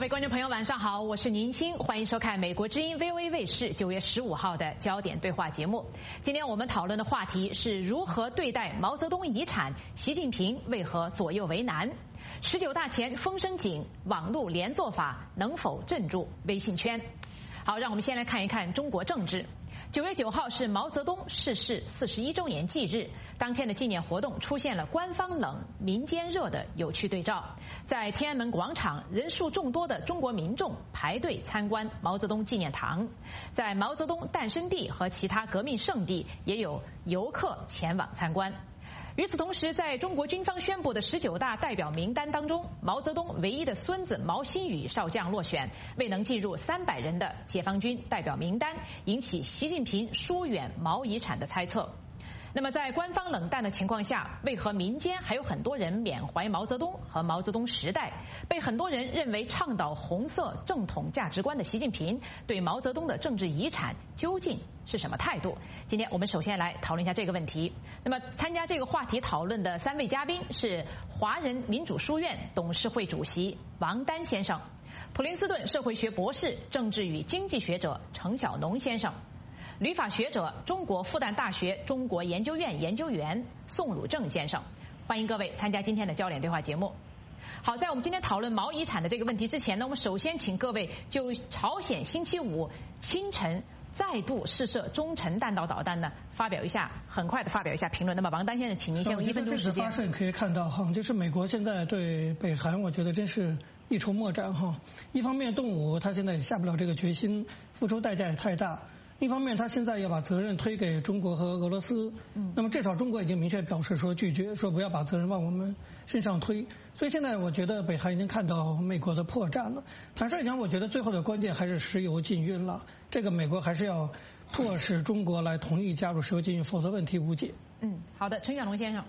位观众朋友，晚上好，我是宁青，欢迎收看美国之音 VOA 卫视9月15号的焦点对话节目。今天我们讨论的话题是如何对待毛泽东遗产，习近平为何左右为难？19大前风声紧，网络连坐法能否镇住微信圈？好，让我们先来看一看中国政治。9月9号是毛泽东逝世41周年忌日，当天的纪念活动出现了官方冷、民间热的有趣对照。在天安门广场，人数众多的中国民众排队参观毛泽东纪念堂；在毛泽东诞生地和其他革命圣地，也有游客前往参观。与此同时，在中国军方宣布的19大代表名单当中，毛泽东唯一的孙子毛新宇少将落选，未能进入300人的解放军代表名单，引起习近平疏远毛遗产的猜测。那么在官方冷淡的情况下，为何民间还有很多人缅怀毛泽东和毛泽东时代？被很多人认为倡导红色正统价值观的习近平对毛泽东的政治遗产究竟是什么态度？今天我们首先来讨论一下这个问题。那么参加这个话题讨论的3位嘉宾是华人民主书院董事会主席王丹先生，普林斯顿社会学博士、政治与经济学者程晓农先生，旅法学者、中国复旦大学中国研究院研究员宋汝正先生。欢迎各位参加今天的焦点对话节目。好，在我们今天讨论毛遗产的这个问题之前呢，我们首先请各位就朝鲜星期五清晨再度试射中程弹道导弹呢，很快的发表一下评论。那么王丹先生，请您先用1分钟时间。 这次发射你可以看到哈，就是美国现在对北韩，我觉得真是一筹莫展哈。一方面动武，他现在也下不了这个决心，付出代价也太大。一方面，他现在要把责任推给中国和俄罗斯，那么至少中国已经明确表示说拒绝，说不要把责任往我们身上推。所以现在我觉得北韩已经看到美国的破绽了。坦率讲，我觉得最后的关键还是石油禁运了。这个美国还是要迫使中国来同意加入石油禁运，否则问题无解。 好的，陈晓农先生。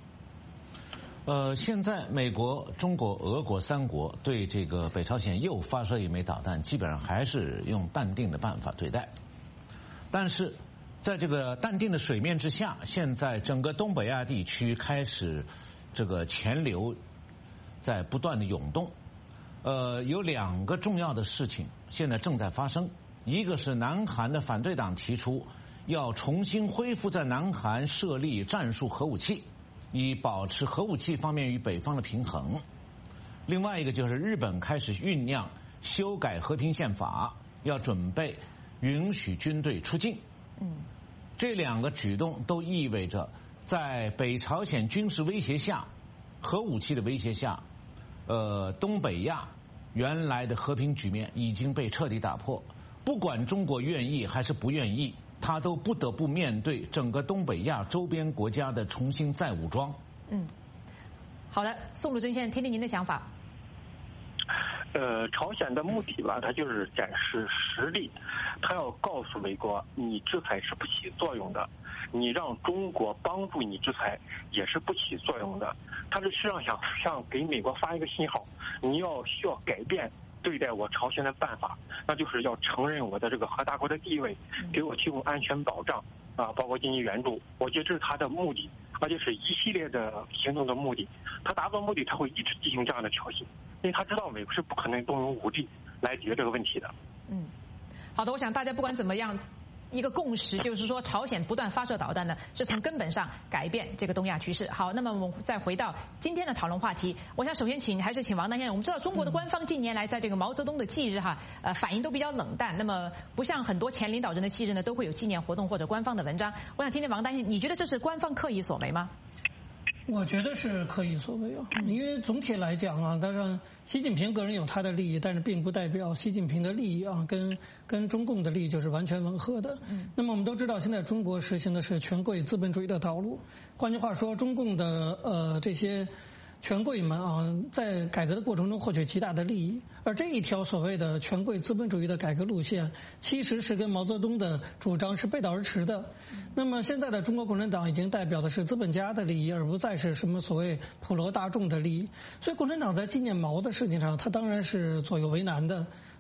现在美国、中国、俄国3国对这个北朝鲜又发射一枚导弹，基本上还是用淡定的办法对待。但是在这个淡定的水面之下，现在整个东北亚地区开始这个钱流在不断的涌动。有2个重要的事情现在正在发生，一个是南韩的反对党提出要重新恢复在南韩设立战术核武器，以保持核武器方面与北方的平衡。另外一个就是日本开始酝酿修改和平宪法，要准备允许军队出境。这2个举动都意味着在北朝鲜军事威胁下、核武器的威胁下，东北亚原来的和平局面已经被彻底打破。不管中国愿意还是不愿意，他都不得不面对整个东北亚周边国家的重新再武装。 好的，宋汝正先生，听听您的想法。 朝鲜的目的吧，它就是展示实力，它要告诉美国，你制裁是不起作用的，你让中国帮助你制裁也是不起作用的。它是实际上想给美国发一个信号，你需要改变对待我朝鲜的办法，那就是要承认我的这个核大国的地位，给我提供安全保障啊，包括经济援助。我觉得这是他的目的，而且是一系列的行动的目的。他达到目的，他会一直进行这样的挑衅，因为他知道美国是不可能动用武力来解决这个问题的。 好的，我想大家不管怎么样，一个共识就是说，朝鲜不断发射导弹呢，是从根本上改变这个东亚趋势。好，那么我们再回到今天的讨论话题，我想首先还是请王丹先生。我们知道中国的官方近年来在这个毛泽东的忌日反应都比较冷淡，那么不像很多前领导人的忌日呢，都会有纪念活动或者官方的文章。我想听听王丹先生，你觉得这是官方刻意所为吗？ 我觉得是刻意所为因为总体来讲当然习近平个人有他的利益，但是并不代表习近平的利益跟中共的利益就是完全吻合的。那么我们都知道，现在中国实行的是权贵资本主义的道路，换句话说，中共的这些权贵们在改革的过程中获取极大的利益，而这一条所谓的权贵资本主义的改革路线，其实是跟毛泽东的主张是背道而驰的。那么现在的中国共产党已经代表的是资本家的利益，而不再是什么所谓普罗大众的利益。所以共产党在纪念毛的事情上，他当然是左右为难的。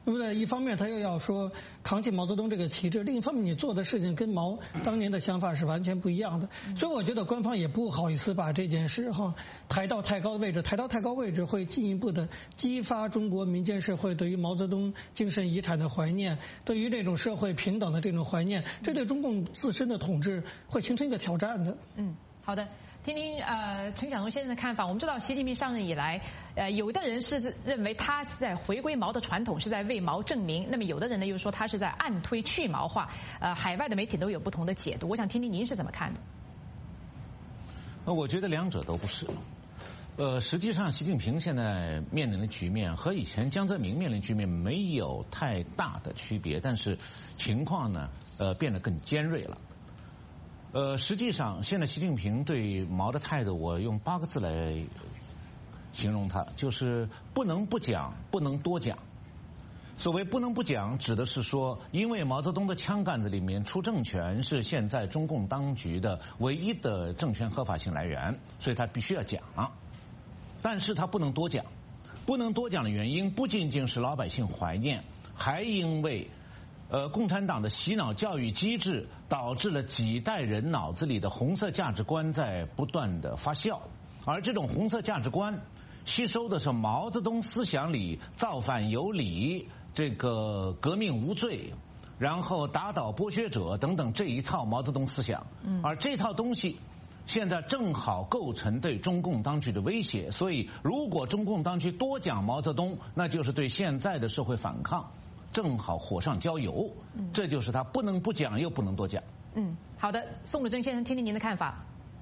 对不对？一方面他又要说扛起毛泽东这个旗帜，另一方面你做的事情跟毛当年的想法是完全不一样的，所以我觉得官方也不好意思把这件事抬到太高的位置，抬到太高位置会进一步的激发中国民间社会对于毛泽东精神遗产的怀念，对于这种社会平等的这种怀念，这对中共自身的统治会形成一个挑战的。 好的。听听陈晓东先生的看法。我们知道习近平上任以来，有的人是认为他是在回归毛的传统，是在为毛正名。那么有的人呢又说他是在暗推去毛化。海外的媒体都有不同的解读。我想听听您是怎么看的？ 我觉得两者都不是。实际上习近平现在面临的局面和以前江泽民面临的局面没有太大的区别，但是情况呢变得更尖锐了。实际上，现在习近平对毛的态度，我用8个字来形容他，就是不能不讲，不能多讲。所谓不能不讲，指的是说，因为毛泽东的枪杆子里面出政权是现在中共当局的唯一的政权合法性来源，所以他必须要讲。但是他不能多讲，不能多讲的原因不仅仅是老百姓怀念，还因为共产党的洗脑教育机制导致了几代人脑子里的红色价值观在不断的发酵，而这种红色价值观吸收的是毛泽东思想里造反有理、这个革命无罪，然后打倒剥削者等等这一套毛泽东思想。而这套东西现在正好构成对中共当局的威胁，所以如果中共当局多讲毛泽东，那就是对现在的社会反抗正好火上浇油。这就是他不能不讲又不能多讲。 好的，宋鲁正先生，听听您的看法。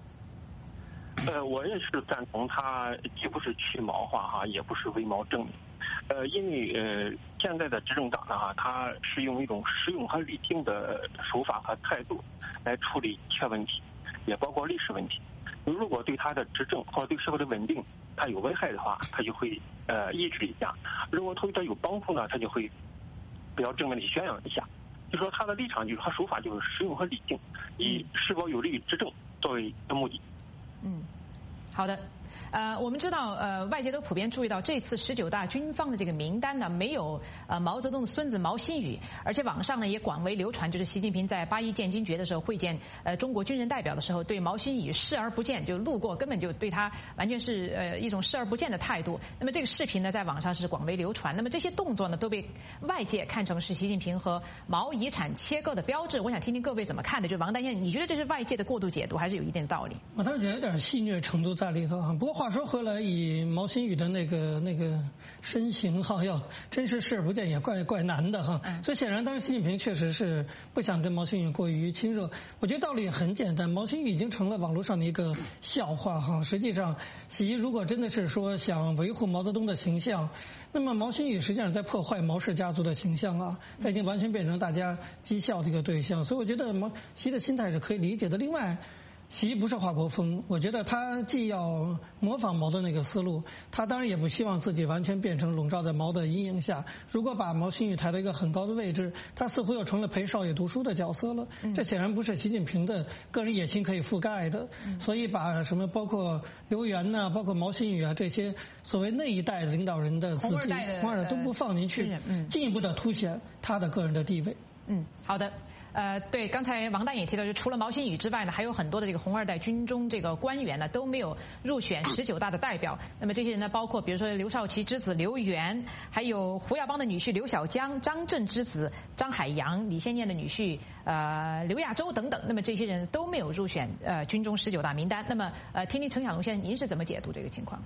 我也是赞同他既不是去毛化也不是为毛正名。因为现在的执政党呢他是用一种实用和理性的手法和态度来处理一切问题，也包括历史问题。如果对他的执政或者对社会的稳定他有危害的话，他就会抑制一下；如果对他有帮助呢，他就会比较正面的宣扬一下。就说他的立场就是他手法就是实用和理性，以是否有利于执政作为目的。 好的。我们知道，外界都普遍注意到这次19大军方的这个名单呢，没有毛泽东的孙子毛新宇，而且网上呢也广为流传，就是习近平在8·1建军节的时候会见中国军人代表的时候，对毛新宇视而不见，就路过，根本就对他完全是一种视而不见的态度。那么这个视频呢，在网上是广为流传。那么这些动作呢，都被外界看成是习近平和毛遗产切割的标志。我想听听各位怎么看的？就王丹先生，你觉得这是外界的过度解读，还是有一定的道理？ 我倒是觉得有点戏谑程度在里头不过话说回来，以毛新宇的那个身形要真是视而不见也怪难的所以显然当时习近平确实是不想跟毛新宇过于亲热。我觉得道理也很简单，毛新宇已经成了网络上的一个笑话实际上习如果真的是说想维护毛泽东的形象，那么毛新宇实际上在破坏毛氏家族的形象他已经完全变成大家讥笑的一个对象。所以我觉得习的心态是可以理解的。另外习不是华国锋，我觉得他既要模仿毛的那个思路，他当然也不希望自己完全变成笼罩在毛的阴影下。如果把毛新宇抬到一个很高的位置，他似乎又成了陪少爷读书的角色了。这显然不是习近平的个人野心可以覆盖的。所以把什么包括刘源包括毛新宇这些所谓那一代领导人的自己红二代都不放进去，进一步的凸显他的个人的地位。 好的。对，刚才王丹也提到，就除了毛新宇之外呢，还有很多的这个红二代军中这个官员呢都没有入选19大的代表。那么这些人呢，包括比如说刘少奇之子刘源，还有胡耀邦的女婿刘小江、张震之子张海洋、李先念的女婿刘亚洲等等。那么这些人都没有入选军中19大名单。那么听听陈晓东先生，您是怎么解读这个情况？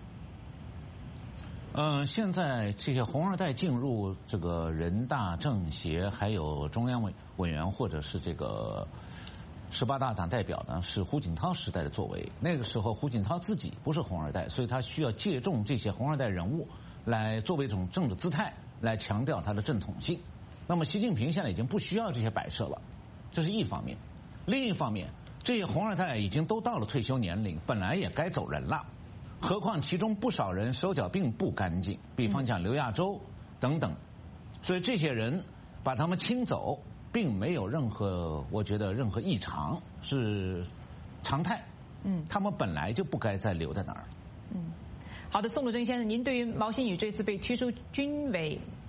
现在这些红二代进入这个人大政协还有中央委员或者是这个18大党代表呢，是胡锦涛时代的作为。那个时候胡锦涛自己不是红二代，所以他需要借重这些红二代人物来作为一种政治姿态来强调他的正统性。那么习近平现在已经不需要这些摆设了，这是一方面。另一方面，这些红二代已经都到了退休年龄，本来也该走人了。何况其中不少人手脚并不干净，比方讲刘亚洲等等，所以这些人把他们清走，并没有我觉得任何异常，是常态。他们本来就不该再留在那儿。 好的，宋鲁正先生，您对于毛新宇这次被踢出军委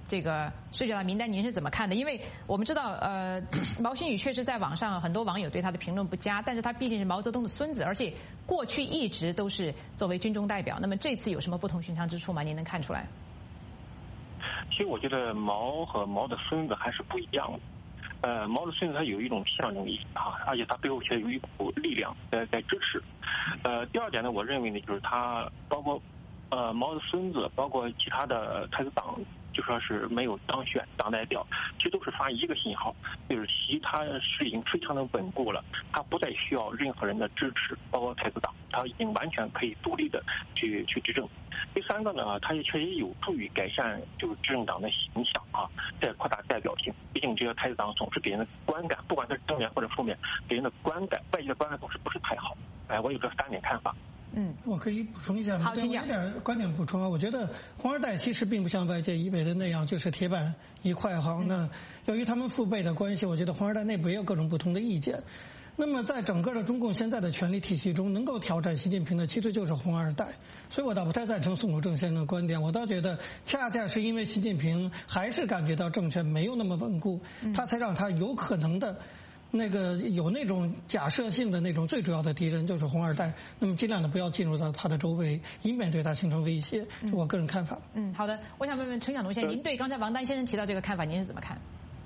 这个视觉的名单，您是怎么看的？因为我们知道，毛新宇确实在网上很多网友对他的评论不佳，但是他毕竟是毛泽东的孙子，而且过去一直都是作为军中代表。那么这次有什么不同寻常之处吗？您能看出来？ 其实我觉得毛和毛的孙子还是不一样的。毛的孙子他有一种象征意义啊，而且他背后却有一股力量在支持。第二点呢，我认为呢，就是他包括毛的孙子，包括其他的太子党，就说是没有当选党代表，其实都是发一个信号，就是习他是已经非常的稳固了，他不再需要任何人的支持，包括太子党，他已经完全可以独立的去执政。第三个呢，他也确实有助于改善就是执政党的形象啊，再扩大代表性。毕竟这个太子党总是给人的观感，不管是正面或者负面，给人的观感，外界的观感总是不是太好。我有这3点看法。 我可以补充一下吗？ 好，请讲。 有点观点补充啊，我觉得红二代其实并不像外界以为的那样，就是铁板一块哈。那由于他们父辈的关系，我觉得红二代内部也有各种不同的意见。那么在整个的中共现在的权力体系中，能够挑战习近平的其实就是红二代，所以我倒不太赞成宋鲁正先生的观点。我倒觉得恰恰是因为习近平还是感觉到政权没有那么稳固，他才让他有可能的有那种假设性的那种最主要的敌人就是红二代，那么尽量的不要进入到他的周围，以免对他形成威胁，是我个人看法。 好的，我想问问陈晓东先生，您对刚才王丹先生提到这个看法，您是怎么看？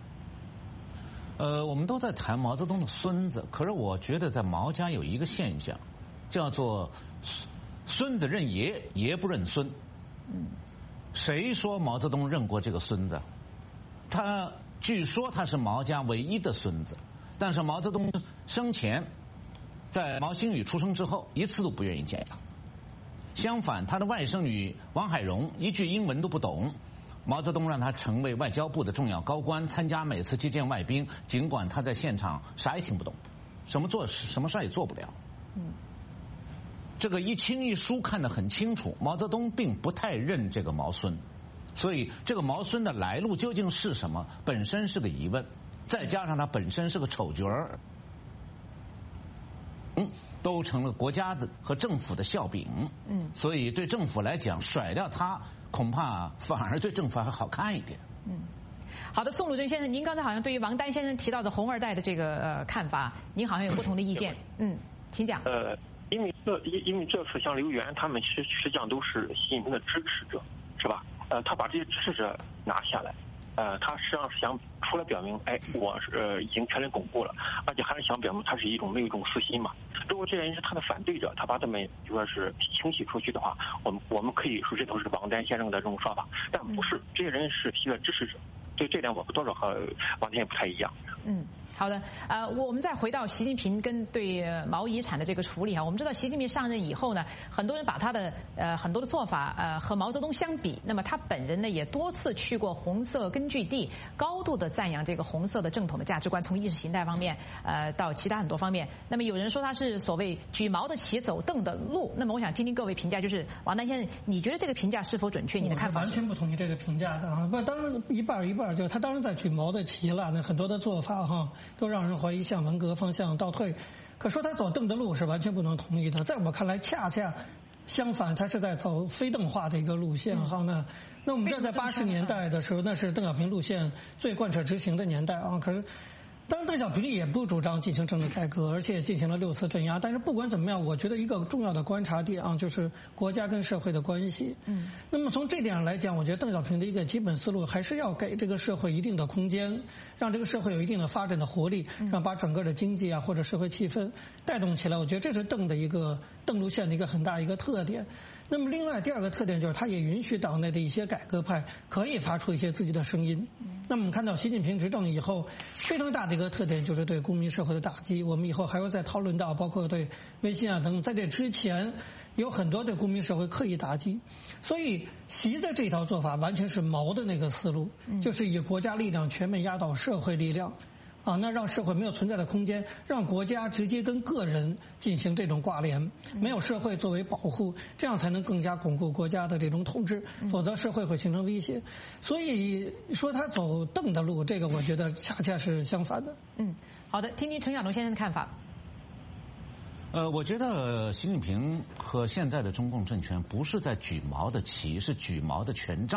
我们都在谈毛泽东的孙子，可是我觉得在毛家有一个现象，叫做孙子认爷，爷不认孙。谁说毛泽东认过这个孙子？据说他是毛家唯一的孙子，但是毛泽东生前，在毛新宇出生之后，一次都不愿意见他。相反，他的外甥女王海荣一句英文都不懂。毛泽东让他成为外交部的重要高官，参加每次接见外宾，尽管他在现场啥也听不懂，什么事也做不了。这个一亲一疏看得很清楚，毛泽东并不太认这个毛孙，所以这个毛孙的来路究竟是什么，本身是个疑问。再加上他本身是个丑角儿，都成了国家的和政府的笑柄。所以对政府来讲，甩掉他恐怕反而对政府还好看一点。 好的，宋鲁正先生，您刚才好像对于王丹先生提到的红二代的这个看法，您好像有不同的意见。请讲。 因为这次像刘源他们实际上都是习近平的支持者，是吧？他把这些支持者拿下来，他实际上是想除了表明，我是已经权力巩固了，而且还是想表明他是没有一种私心嘛。如果这些人是他的反对者，他把他们就说是清洗出去的话，我们可以说这都是王丹先生的这种说法，但不是，这些人是习的支持者，所以这点我多少和王丹也不太一样。 好的，我们再回到习近平跟对毛遗产的这个处理我们知道习近平上任以后呢，很多人把他的很多的做法和毛泽东相比，那么他本人呢也多次去过红色根据地，高度的赞扬这个红色的正统的价值观，从意识形态方面到其他很多方面。那么有人说他是所谓举毛的旗走邓的路，那么我想听听各位评价，就是王丹先生，你觉得这个评价是否准确？你的看法？ 我是完全不同意这个评价的啊！不，当然一半一半，就他当然在举毛的旗了，那很多的做法都让人怀疑向文革方向倒退。可说他走邓的路是完全不能同意的，在我看来恰恰相反，他是在走非邓化的一个路线那我们知道在80年代的时候，那是邓小平路线最贯彻执行的年代可是当然邓小平也不主张进行政治改革，而且进行了6次镇压。但是不管怎么样，我觉得一个重要的观察点就是国家跟社会的关系。那么从这点上来讲，我觉得邓小平的一个基本思路还是要给这个社会一定的空间，让这个社会有一定的发展的活力，让把整个的经济或者社会气氛带动起来。我觉得这是邓路线的一个很大一个特点。那么另外第二个特点就是他也允许党内的一些改革派可以发出一些自己的声音。那么我们看到习近平执政以后非常大的一个特点就是对公民社会的打击，我们以后还会再讨论到，包括对微信等等，在这之前有很多对公民社会刻意打击。所以习的这套做法完全是毛的那个思路，就是以国家力量全面压倒社会力量那让社会没有存在的空间，让国家直接跟个人进行这种挂连，没有社会作为保护，这样才能更加巩固国家的这种统治，否则社会会形成威胁。所以说他走邓的路，这个我觉得恰恰是相反的。 好的，听听陈晓东先生的看法。 我觉得习近平和现在的中共政权不是在举毛的旗，是举毛的权杖，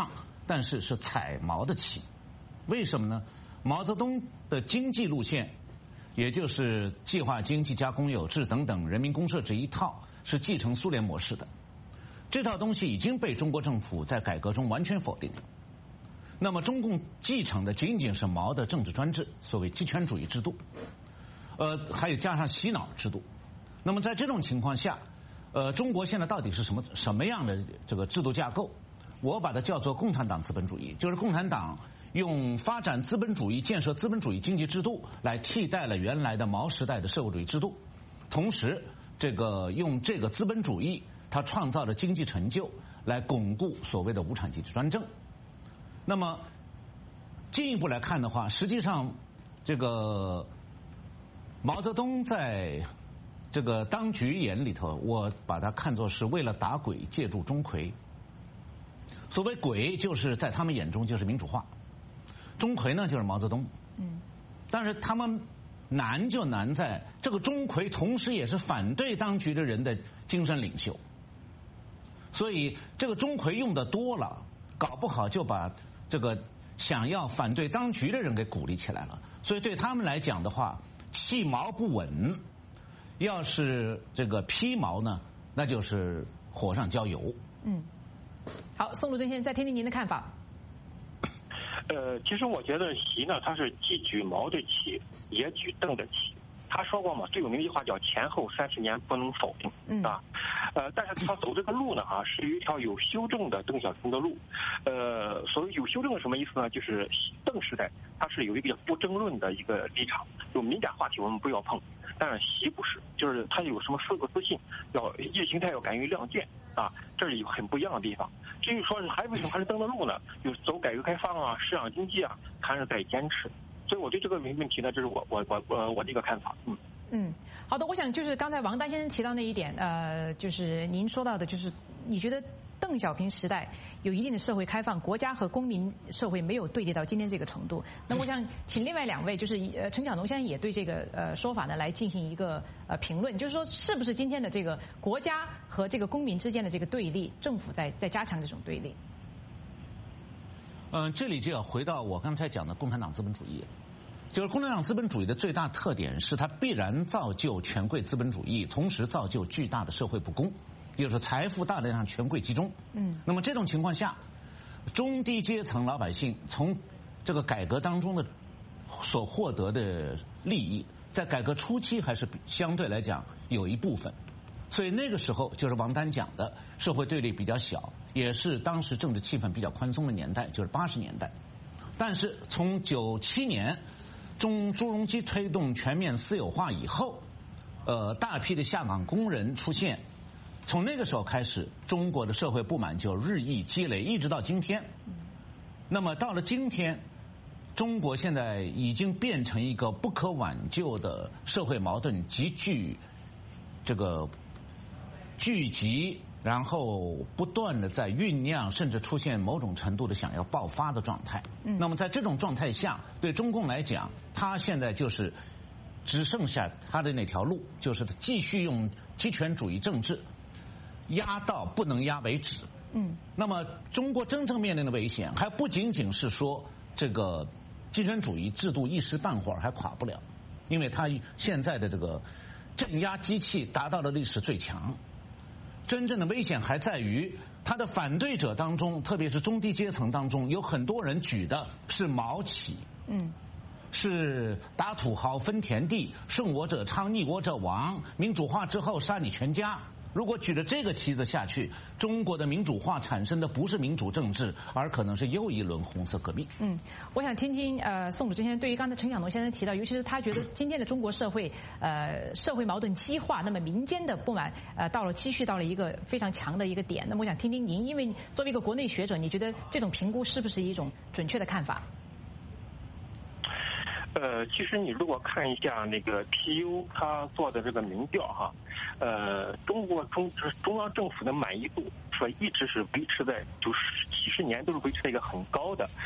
但是是踩毛的棋。为什么呢？毛泽东的经济路线，也就是计划经济加公有制等等人民公社这一套，是继承苏联模式的。这套东西已经被中国政府在改革中完全否定了。那么中共继承的仅仅是毛的政治专制，所谓极权主义制度，还有加上洗脑制度。那么在这种情况下，中国现在到底是什么样的这个制度架构？我把它叫做共产党资本主义，就是共产党用发展资本主义、建设资本主义经济制度来替代了原来的毛时代的社会主义制度，同时用这个资本主义它创造的经济成就来巩固所谓的无产阶级专政。那么进一步来看的话，实际上这个毛泽东在这个当局眼里头，我把它看作是为了打鬼借助钟馗。所谓鬼，就是在他们眼中就是民主化，钟馗呢就是毛泽东。但是他们难就难在这个钟馗同时也是反对当局的人的精神领袖，所以这个钟馗用的多了，搞不好就把这个想要反对当局的人给鼓励起来了。所以对他们来讲的话，弃毛不稳，要是这个披毛呢，那就是火上浇油。 好，宋鲁珍先生，再听听您的看法。 其实我觉得习呢，他是既举毛的旗，也举邓的旗。他说过嘛，最有名的一句话叫前后30年不能否定，啊，但是他走这个路呢，是一条有修正的邓小平的路。所谓有修正是什么意思呢？就是邓时代他是有一个不争论的一个立场，就敏感话题我们不要碰。但是习不是，就是他有什么4个自信，意识形态要敢于亮剑啊，这是有很不一样的地方。至于说是为什么还是邓的路呢？就是走改革开放啊、市场经济啊，还是在坚持。所以我对这个问题呢，这是我的一个看法。 好的，我想就是刚才王丹先生提到那一点，就是您说到的，就是你觉得邓小平时代有一定的社会开放，国家和公民社会没有对立到今天这个程度。那我想请另外2位，就是陈晓农先生也对这个说法呢来进行一个评论，就是说是不是今天的这个国家和这个公民之间的这个对立，政府在加强这种对立？ 这里就要回到我刚才讲的共产党资本主义，就是共产党资本主义的最大特点是它必然造就权贵资本主义，同时造就巨大的社会不公，就是财富大量向权贵集中。那么这种情况下，中低阶层老百姓从这个改革当中的所获得的利益，在改革初期还是相对来讲有一部分。所以那个时候就是王丹讲的社会对立比较小，也是当时政治气氛比较宽松的年代，就是80年代。但是从97年朱镕基推动全面私有化以后，大批的下岗工人出现，从那个时候开始，中国的社会不满就日益积累，一直到今天。那么到了今天，中国现在已经变成一个不可挽救的社会矛盾集集，然后不断的在酝酿，甚至出现某种程度的想要爆发的状态。那么在这种状态下，对中共来讲，他现在就是只剩下他的那条路，就是继续用极权主义政治压到不能压为止。那么中国真正面临的危险还不仅仅是说这个极权主义制度一时半会儿还垮不了，因为他现在的这个镇压机器达到了历史最强。真正的危险还在于他的反对者当中，特别是中低阶层当中，有很多人举的是毛旗，是打土豪分田地，顺我者昌，逆我者亡，民主化之后杀你全家。如果举着这个旗子下去，中国的民主化产生的不是民主政治，而可能是又一轮红色革命。 我想听听宋鲁珍先生对于刚才陈晓农先生提到，尤其是他觉得今天的中国社会社会矛盾激化，那么民间的不满期续到了一个非常强的一个点。那么我想听听您，因为作为一个国内学者，你觉得这种评估是不是一种准确的看法？ 其实你如果看一下那个 PU 他做的这个民调中央政府的满意度说一直是维持在就是几十年都是维持在一个很高的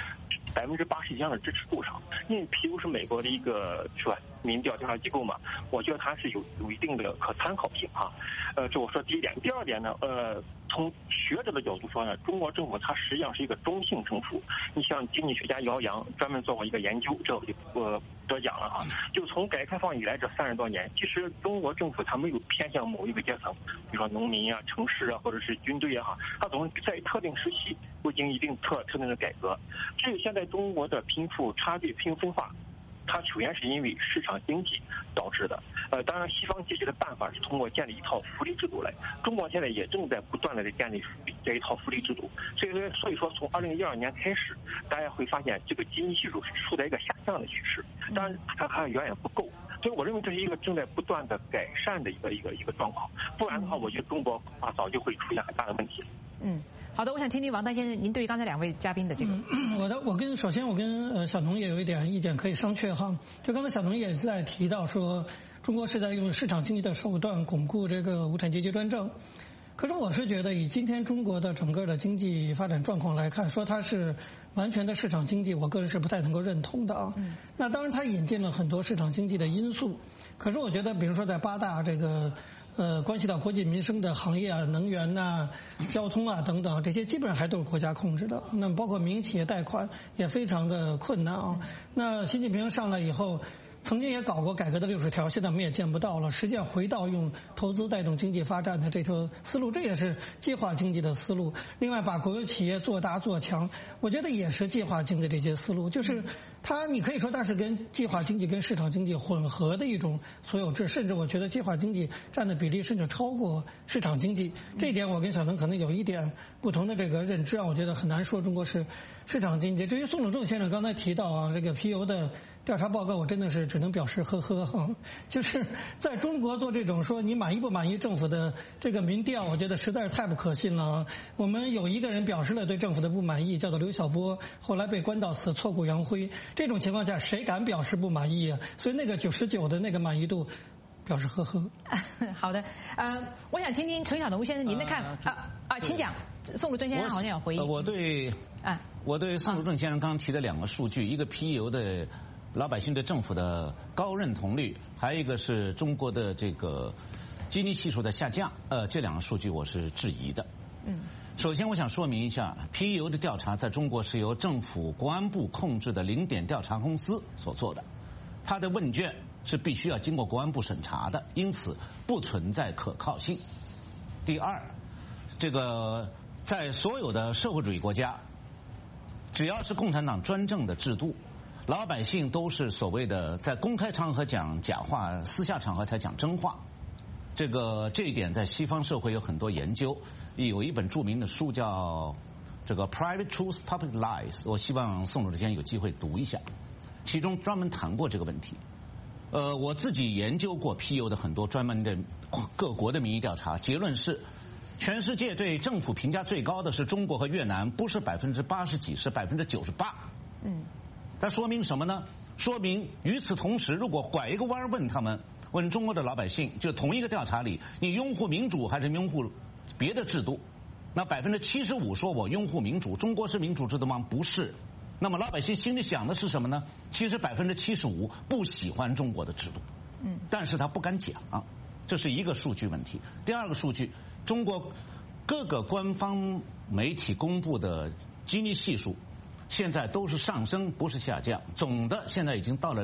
80%以上的支持度上。因为皮尤是美国的一个是吧民调调查机构嘛，我觉得它是有一定的可参考性啊。这我说第一点。第二点呢，从学者的角度说呢，中国政府它实际上是一个中性政府。你像经济学家姚洋专门做过一个研究，这我就得奖了啊。就从改革开放以来这30多年，其实中国政府它没有偏向某一个阶层，比如说农民啊、城市啊，或者是军队啊，它总是在特定时期进行一定特定的改革。至于现在中国的贫富差距、贫富分化，它首先是因为市场经济导致的。当然，西方解决的办法是通过建立一套福利制度来。中国现在也正在不断的建立这一套福利制度。所以说，从2012年开始，大家会发现这个基尼系数是处在一个下降的趋势。当然，它还远远不够。所以我认为这是一个正在不断的改善的一个状况。不然的话，我觉得中国早就会出现很大的问题。 好的，我想听听王丹先生，您对于刚才2位嘉宾的这个， 首先我跟小童也有一点意见可以商榷哈。就刚才小童也在提到说，中国是在用市场经济的手段巩固这个无产阶级专政。可是我是觉得，以今天中国的整个的经济发展状况来看，说它是完全的市场经济，我个人是不太能够认同的啊。那当然，它引进了很多市场经济的因素，可是我觉得，比如说在8大这个关系到国计民生的行业啊，能源呐、交通啊等等，这些基本上还都是国家控制的。那么包括民营企业贷款也非常的困难啊。那习近平上来以后，曾经也搞过改革的60条，现在我们也见不到了。实际上回到用投资带动经济发展的这条思路，这也是计划经济的思路。另外，把国有企业做大做强，我觉得也是计划经济这些思路。就是你可以说它是跟计划经济跟市场经济混合的一种所有制，甚至我觉得计划经济占的比例甚至超过市场经济。这一点我跟小腾可能有一点不同的这个认知啊，我觉得很难说中国是市场经济。至于宋楚正先生刚才提到啊，这个皮尤的调查报告，我真的是只能表示呵呵。就是在中国做这种说你满意不满意政府的这个民调，我觉得实在是太不可信了啊。我们有一个人表示了对政府的不满意，叫做刘晓波，后来被关到死，挫骨扬灰。这种情况下，谁敢表示不满意啊？所以那个99的那个满意度，表示呵呵。 好的，我想听听程晓农先生您的看法请讲。宋楚正先生好像有回应。 我对宋楚正先生刚刚提的2个数据，一个皮尤的老百姓对政府的高认同率，还有一个是中国的这个基尼系数的下降，这2个数据我是质疑的。首先我想说明一下，皮尤的调查在中国是由政府国安部控制的0点调查公司所做的，它的问卷是必须要经过国安部审查的，因此不存在可靠性。第二，这个在所有的社会主义国家，只要是共产党专政的制度，老百姓都是所谓的在公开场合讲假话，私下场合才讲真话。这一点在西方社会有很多研究，有一本著名的书叫这个 Private Truth Public Lies， 我希望宋主任有机会读一下，其中专门谈过这个问题。我自己研究过皮尤的很多专门的各国的民意调查，结论是全世界对政府评价最高的是中国和越南，不是80几，是98%。它说明什么呢？说明与此同时，如果拐一个弯问中国的老百姓，就同一个调查里，你拥护民主还是拥护别的制度？那75%说我拥护民主，中国是民主制度吗？不是。那么老百姓心里想的是什么呢？其实75%不喜欢中国的制度，但是他不敢讲，这是一个数据问题。第二个数据，中国各个官方媒体公布的基尼系数现在都是上升，不是下降，总的现在已经到了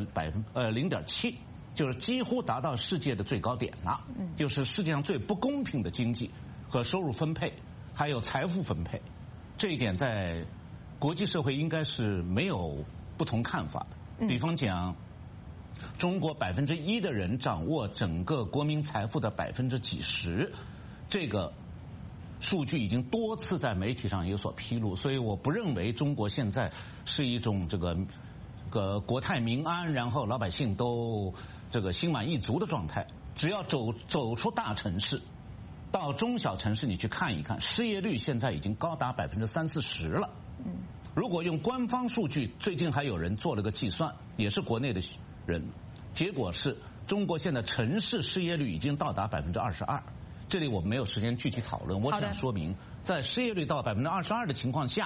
0.7，就是几乎达到世界的最高点了，就是世界上最不公平的经济和收入分配，还有财富分配，这一点在国际社会应该是没有不同看法的。比方讲，中国1%的人掌握整个国民财富的几十%，这个数据已经多次在媒体上有所披露，所以我不认为中国现在是一种这个国泰民安，然后老百姓都这个心满意足的状态。只要走出大城市，到中小城市你去看一看，失业率现在已经高达30-40%了。如果用官方数据，最近还有人做了个计算，也是国内的人，结果是中国现在城市失业率已经到达22%。这里我们没有时间具体讨论，我只想说明，在失业率到22%的情况下，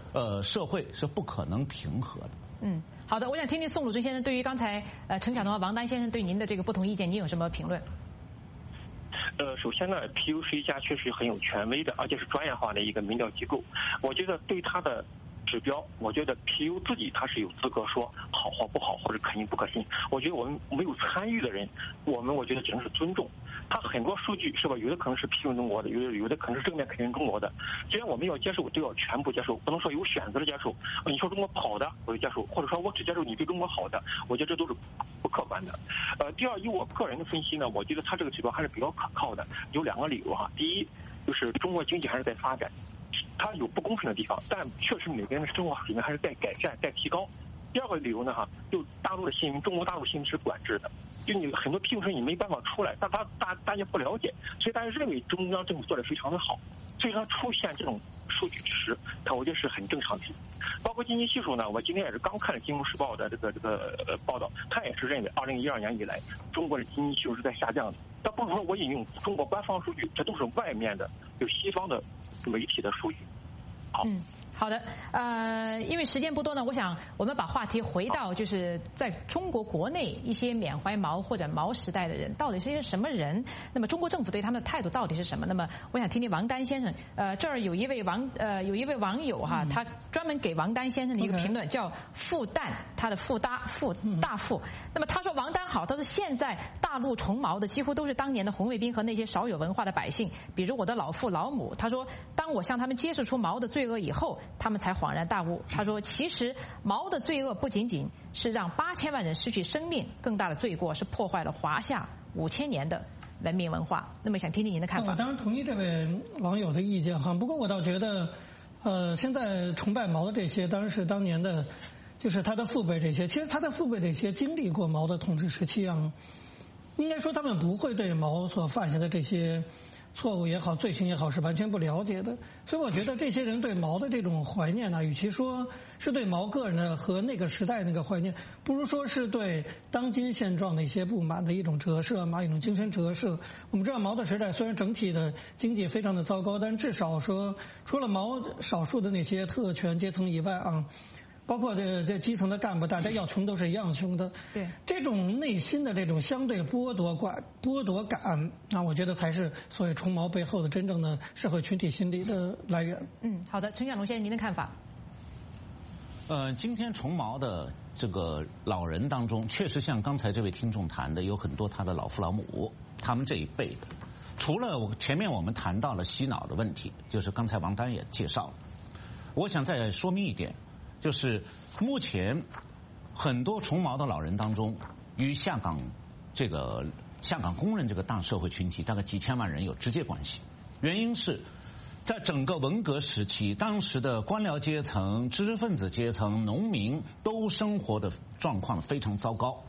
社会是不可能平和的。 嗯，好的，我想听听宋鲁尊先生对于刚才陈晓东和王丹先生对您的这个不同意见，您有什么评论？ 首先呢 ，PU 是一家确实很有权威的，而且是专业化的一个民调机构。我觉得对他的指标，我觉得 PU 自己他是有资格说好或不好，或者可信不可信。我觉得我们没有参与的人，我觉得只能是尊重。他很多数据是吧？有的可能是批评中国的，有的可能是正面肯定中国的。既然我们要接受，就要全部接受，不能说有选择的接受。你说中国不好的我就接受，或者说我只接受你对中国好的，我觉得这都是不客观的。第二，以我个人的分析呢，我觉得他这个指标还是比较可靠的，有2个理由哈。第一，就是中国经济还是在发展，它有不公平的地方，但确实每个人的生活水平还是在改善、在提高。第二个理由呢，就大陆的新闻，中国大陆新闻是管制的，就你很多批评声你没办法出来，但大家不了解，所以大家认为中央政府做得非常的好，所以它出现这种数据值，我觉得是很正常的。包括经济系数呢，我今天也是刚看了《金融时报》的这个报道，他也是认为2012年以来中国的经济系数是在下降的。但不是说我引用中国官方数据，这都是外面的有西方的媒体的数据。好。 好的，因为时间不多呢，我想我们把话题回到就是在中国国内一些缅怀毛或者毛时代的人到底是一些什么人？那么中国政府对他们的态度到底是什么？那么我想听听王丹先生，这儿有一位网友哈，他专门给王丹先生的一个评论叫复旦，他的复大复。那么他说王丹好，他说现在大陆崇毛的几乎都是当年的红卫兵和那些少有文化的百姓，比如我的老父老母。他说当我向他们揭示出毛的罪恶以后，他们才恍然大悟。他说其实毛的罪恶不仅仅是让8000万人失去生命，更大的罪过是破坏了华夏5000年的文明文化。那么想听听您的看法。 我当然同意这位网友的意见哈，不过我倒觉得现在崇拜毛的这些当然是当年的就是他的父辈这些，其实他的父辈这些经历过毛的统治时期啊，应该说他们不会对毛所犯下的这些错误也好，罪行也好，是完全不了解的。所以我觉得这些人对毛的这种怀念呢，与其说是对毛个人的和那个时代那个怀念，不如说是对当今现状的一些不满的一种折射嘛，一种精神折射。我们知道毛的时代虽然整体的经济非常的糟糕，但至少说除了毛少数的那些特权阶层以外啊，包括这基层的干部，大家要穷都是一样穷的。 对，这种内心的这种相对剥夺感啊，我觉得才是所谓崇毛背后的真正的社会群体心理的来源。 好的，陈晓龙先生，您的看法？ 今天崇毛的这个老人当中，确实像刚才这位听众谈的，有很多他的老父老母，他们这一辈的。除了前面我们谈到了洗脑的问题，就是刚才王丹也介绍了，我想再说明一点。就是目前很多崇毛的老人当中，与下岗工人这个大社会群体大概几千万人有直接关系。原因是在整个文革时期，当时的官僚阶层、知识分子阶层、农民都生活的状况非常糟糕。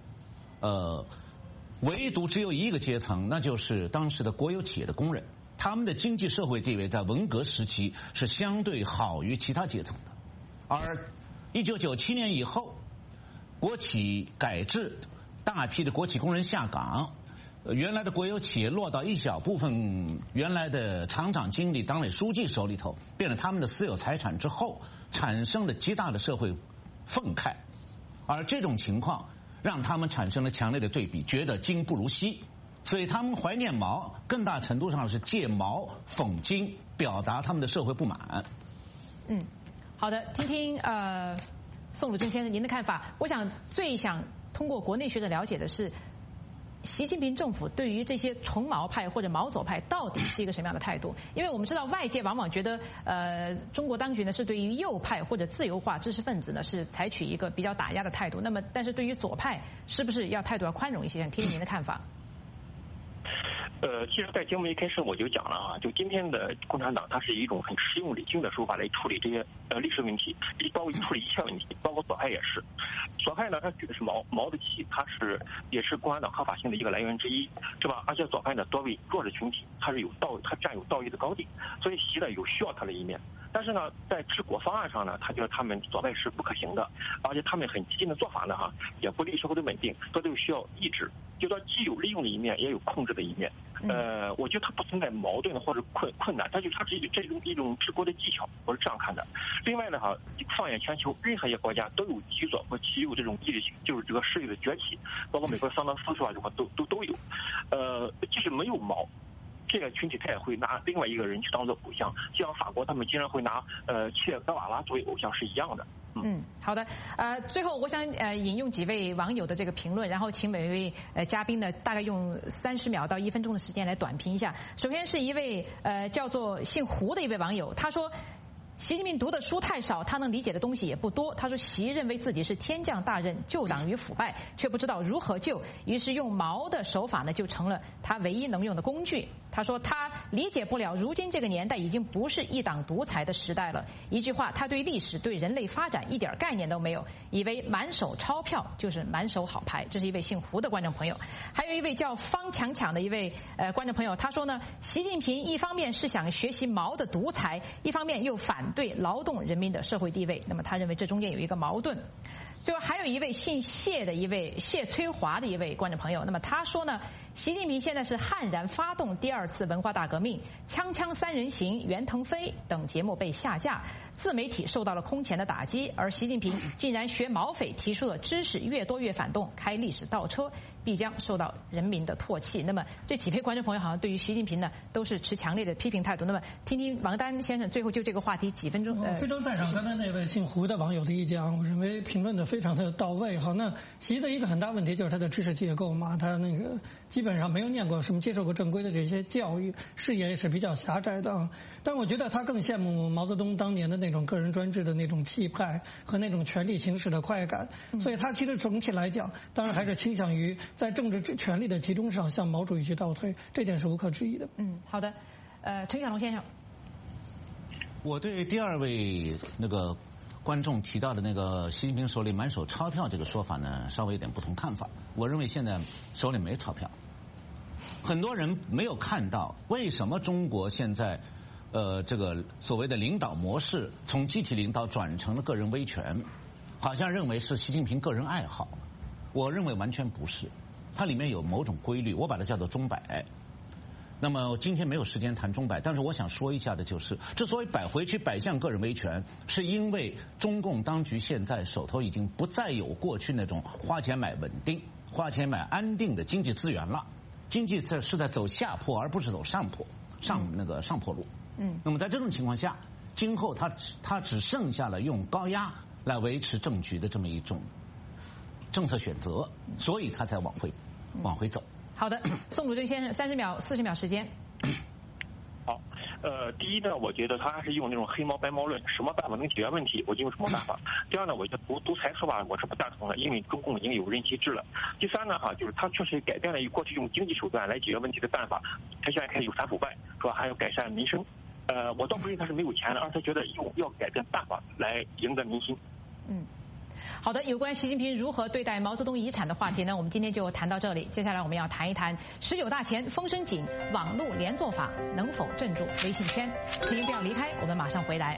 唯独只有一个阶层，那就是当时的国有企业的工人，他们的经济社会地位在文革时期是相对好于其他阶层的。而1997年以后，国企改制，大批的国企工人下岗，原来的国有企业落到一小部分原来的厂长、经理、党委书记手里头，变成他们的私有财产之后，产生了极大的社会愤慨，而这种情况让他们产生了强烈的对比，觉得今不如昔，所以他们怀念毛，更大程度上是借毛讽今，表达他们的社会不满。 好的，听听宋鲁正先生您的看法。我想最想通过国内学者了解的是，习近平政府对于这些崇毛派或者毛左派到底是一个什么样的态度？因为我们知道外界往往觉得中国当局呢是对于右派或者自由化知识分子呢是采取一个比较打压的态度，那么但是对于左派是不是态度要宽容一些？想听听您的看法。 其实，在节目一开始我就讲了啊，就今天的共产党，它是以一种很实用理性的手法来处理这些历史问题，包括处理一切问题，包括左派也是。左派呢，它举的是毛的旗，它也是共产党合法性的一个来源之一，是吧？而且左派呢多为弱势群体，它占有道义的高地，所以习呢有需要他的一面。 但是呢，在治国方案上呢，他觉得他们做派是不可行的，而且他们很激进的做法呢，也不利于社会的稳定，这都需要抑制。就说既有利用的一面，也有控制的一面。我觉得它不存在矛盾或者困难，它是一种治国的技巧，我是这样看的。另外呢，放眼全球，任何一个国家都有极左和极右这种意识性，就是这个势力的崛起，包括美国桑德斯是吧，什么都有。即使没有毛，这个群体他也会拿另外一个人去当做偶像，就像法国他们经常会拿切格瓦拉作为偶像是一样的。 好的。最后我想引用几位网友的这个评论，然后请每位嘉宾呢大概用30秒到1分钟的时间来短评一下。首先是一位叫做姓胡的一位网友，他说习近平读的书太少，他能理解的东西也不多。他说习认为自己是天降大任，救党于腐败，却不知道如何救，于是用毛的手法呢就成了他唯一能用的工具。他说他理解不了如今这个年代已经不是一党独裁的时代了。一句话，他对历史对人类发展一点概念都没有，以为满手钞票就是满手好牌。这是一位姓胡的观众朋友。还有一位叫方强强的一位观众朋友，他说呢，习近平一方面是想学习毛的独裁，一方面又反对劳动人民的社会地位，那么他认为这中间有一个矛盾。最后还有一位姓谢的一位谢崔华的一位观众朋友，那么他说呢，习近平现在是悍然发动第2次文化大革命，锵锵三人行、袁腾飞等节目被下架，自媒体受到了空前的打击，而习近平竟然学毛匪提出的知识越多越反动，开历史倒车，必将受到人民的唾弃。那么这几位观众朋友好像对于习近平呢都是持强烈的批评态度。那么听听王丹先生最后就这个话题几分钟。 非常赞赏刚才那位姓胡的网友的意见啊，我认为评论的非常的到位。好，那习的一个很大问题就是他的知识结构嘛，他那个基本上没有念过什么，接受过正规的这些教育，视野也是比较狭窄的啊。但我觉得他更羡慕毛泽东当年的那种个人专制的那种气派和那种权力行使的快感，所以他其实总体来讲，当然还是倾向于在政治权力的集中上向毛主席去倒退，这点是无可置疑的。 好的。陈小龙先生， 我对第2位那个观众提到的那个习近平手里满手钞票这个说法呢，稍微有点不同看法。我认为现在手里没钞票，很多人没有看到为什么中国现在这个所谓的领导模式从集体领导转成了个人威权，好像认为是习近平个人爱好。我认为完全不是，它里面有某种规律，我把它叫做钟摆。那么今天没有时间谈钟摆，但是我想说一下的就是，之所以摆回去摆向个人威权，是因为中共当局现在手头已经不再有过去那种花钱买稳定、花钱买安定的经济资源了。经济是在走下坡，而不是走上坡，上坡路。那么在这种情况下，今后他只剩下了用高压来维持政局的这么一种政策选择，所以他才往回走。 好的，宋祖洵先生，30秒、40秒时间。 好，第一呢，我觉得他还是用那种黑猫白猫论，什么办法能解决问题，我就用什么办法。第二呢，我觉得独裁说法我是不赞同的，因为中共已经有任期制了。第三呢，就是他确实改变了过去用经济手段来解决问题的办法，他现在开始有反腐败，是吧？还要改善民生。我倒不认为他是没有钱的，而他觉得要改变办法来赢得民心。 好的，有关习近平如何对待毛泽东遗产的话题呢，我们今天就谈到这里。接下来我们要谈一谈19大前风声紧，网络连坐法能否镇住微信圈？请您不要离开，我们马上回来。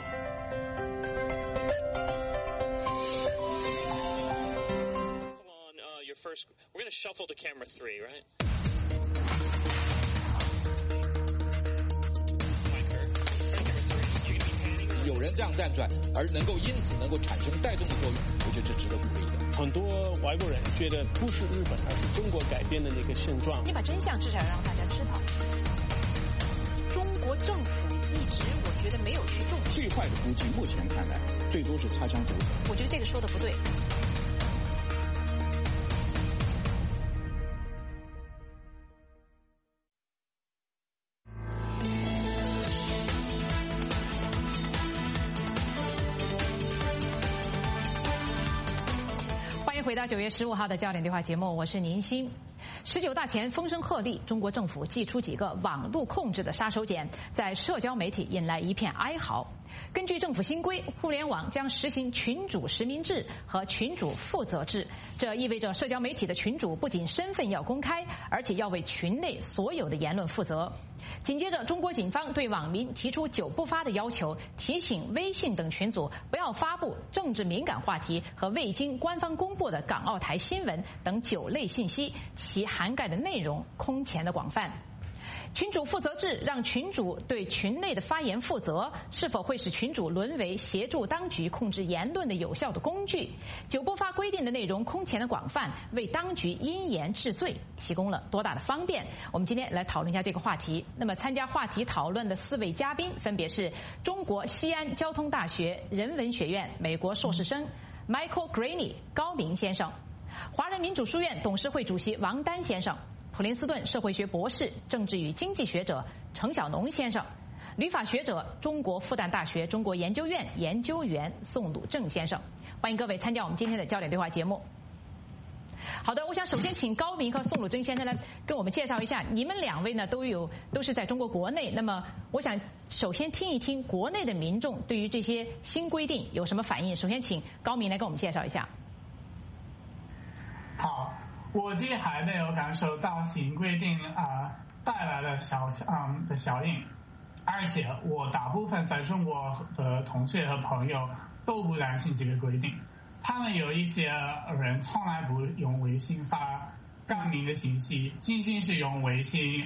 We're going to shuffle to camera 3, right? 有人这样站出来，而因此能够产生带动的作用，我觉得这值得鼓励的。 很多外国人觉得不是日本，而是中国改变的那个现状。 你把真相至少要让大家知道。中国政府一直我觉得没有去重视。 最坏的估计，目前看来最多是擦枪走火。 我觉得这个说的不对。回到9月15号的焦点对话节目，我是宁鑫。19大前风声鹤唳，中国政府祭出几个网络控制的杀手锏，在社交媒体引来一片哀嚎。根据政府新规，互联网将实行群主实名制和群主负责制，这意味着社交媒体的群主不仅身份要公开，而且要为群内所有的言论负责。 紧接着，中国警方对网民提出9不发的要求，提醒微信等群组不要发布政治敏感话题和未经官方公布的港澳台新闻等9类信息，其涵盖的内容空前的广泛。群主负责制让群主对群内的发言负责，是否会使群主沦为协助当局控制言论的有效的工具？9不发规定的内容空前的广泛，为当局因言治罪提供了多大的方便？我们今天来讨论一下这个话题。那么参加话题讨论的4位嘉宾分别是中国西安交通大学人文学院美国硕士生 Michael Greaney 高明先生，华人民主书院董事会主席王丹先生，普林斯顿社会学博士、政治与经济学者程晓农先生，旅法学者、中国复旦大学中国研究院研究员宋鲁正先生。欢迎各位参加我们今天的焦点对话节目。好的，我想首先请高明和宋鲁正先生来跟我们介绍一下，你们2位呢都是在中国国内，那么我想首先听一听国内的民众对于这些新规定有什么反应。首先请高明来跟我们介绍一下。 好。我自己还没有感受到新规定带来的效应，而且我大部分在中国的同学和朋友都不担心这个规定。他们有一些人从来不用微信发干明的信息，仅仅是用微信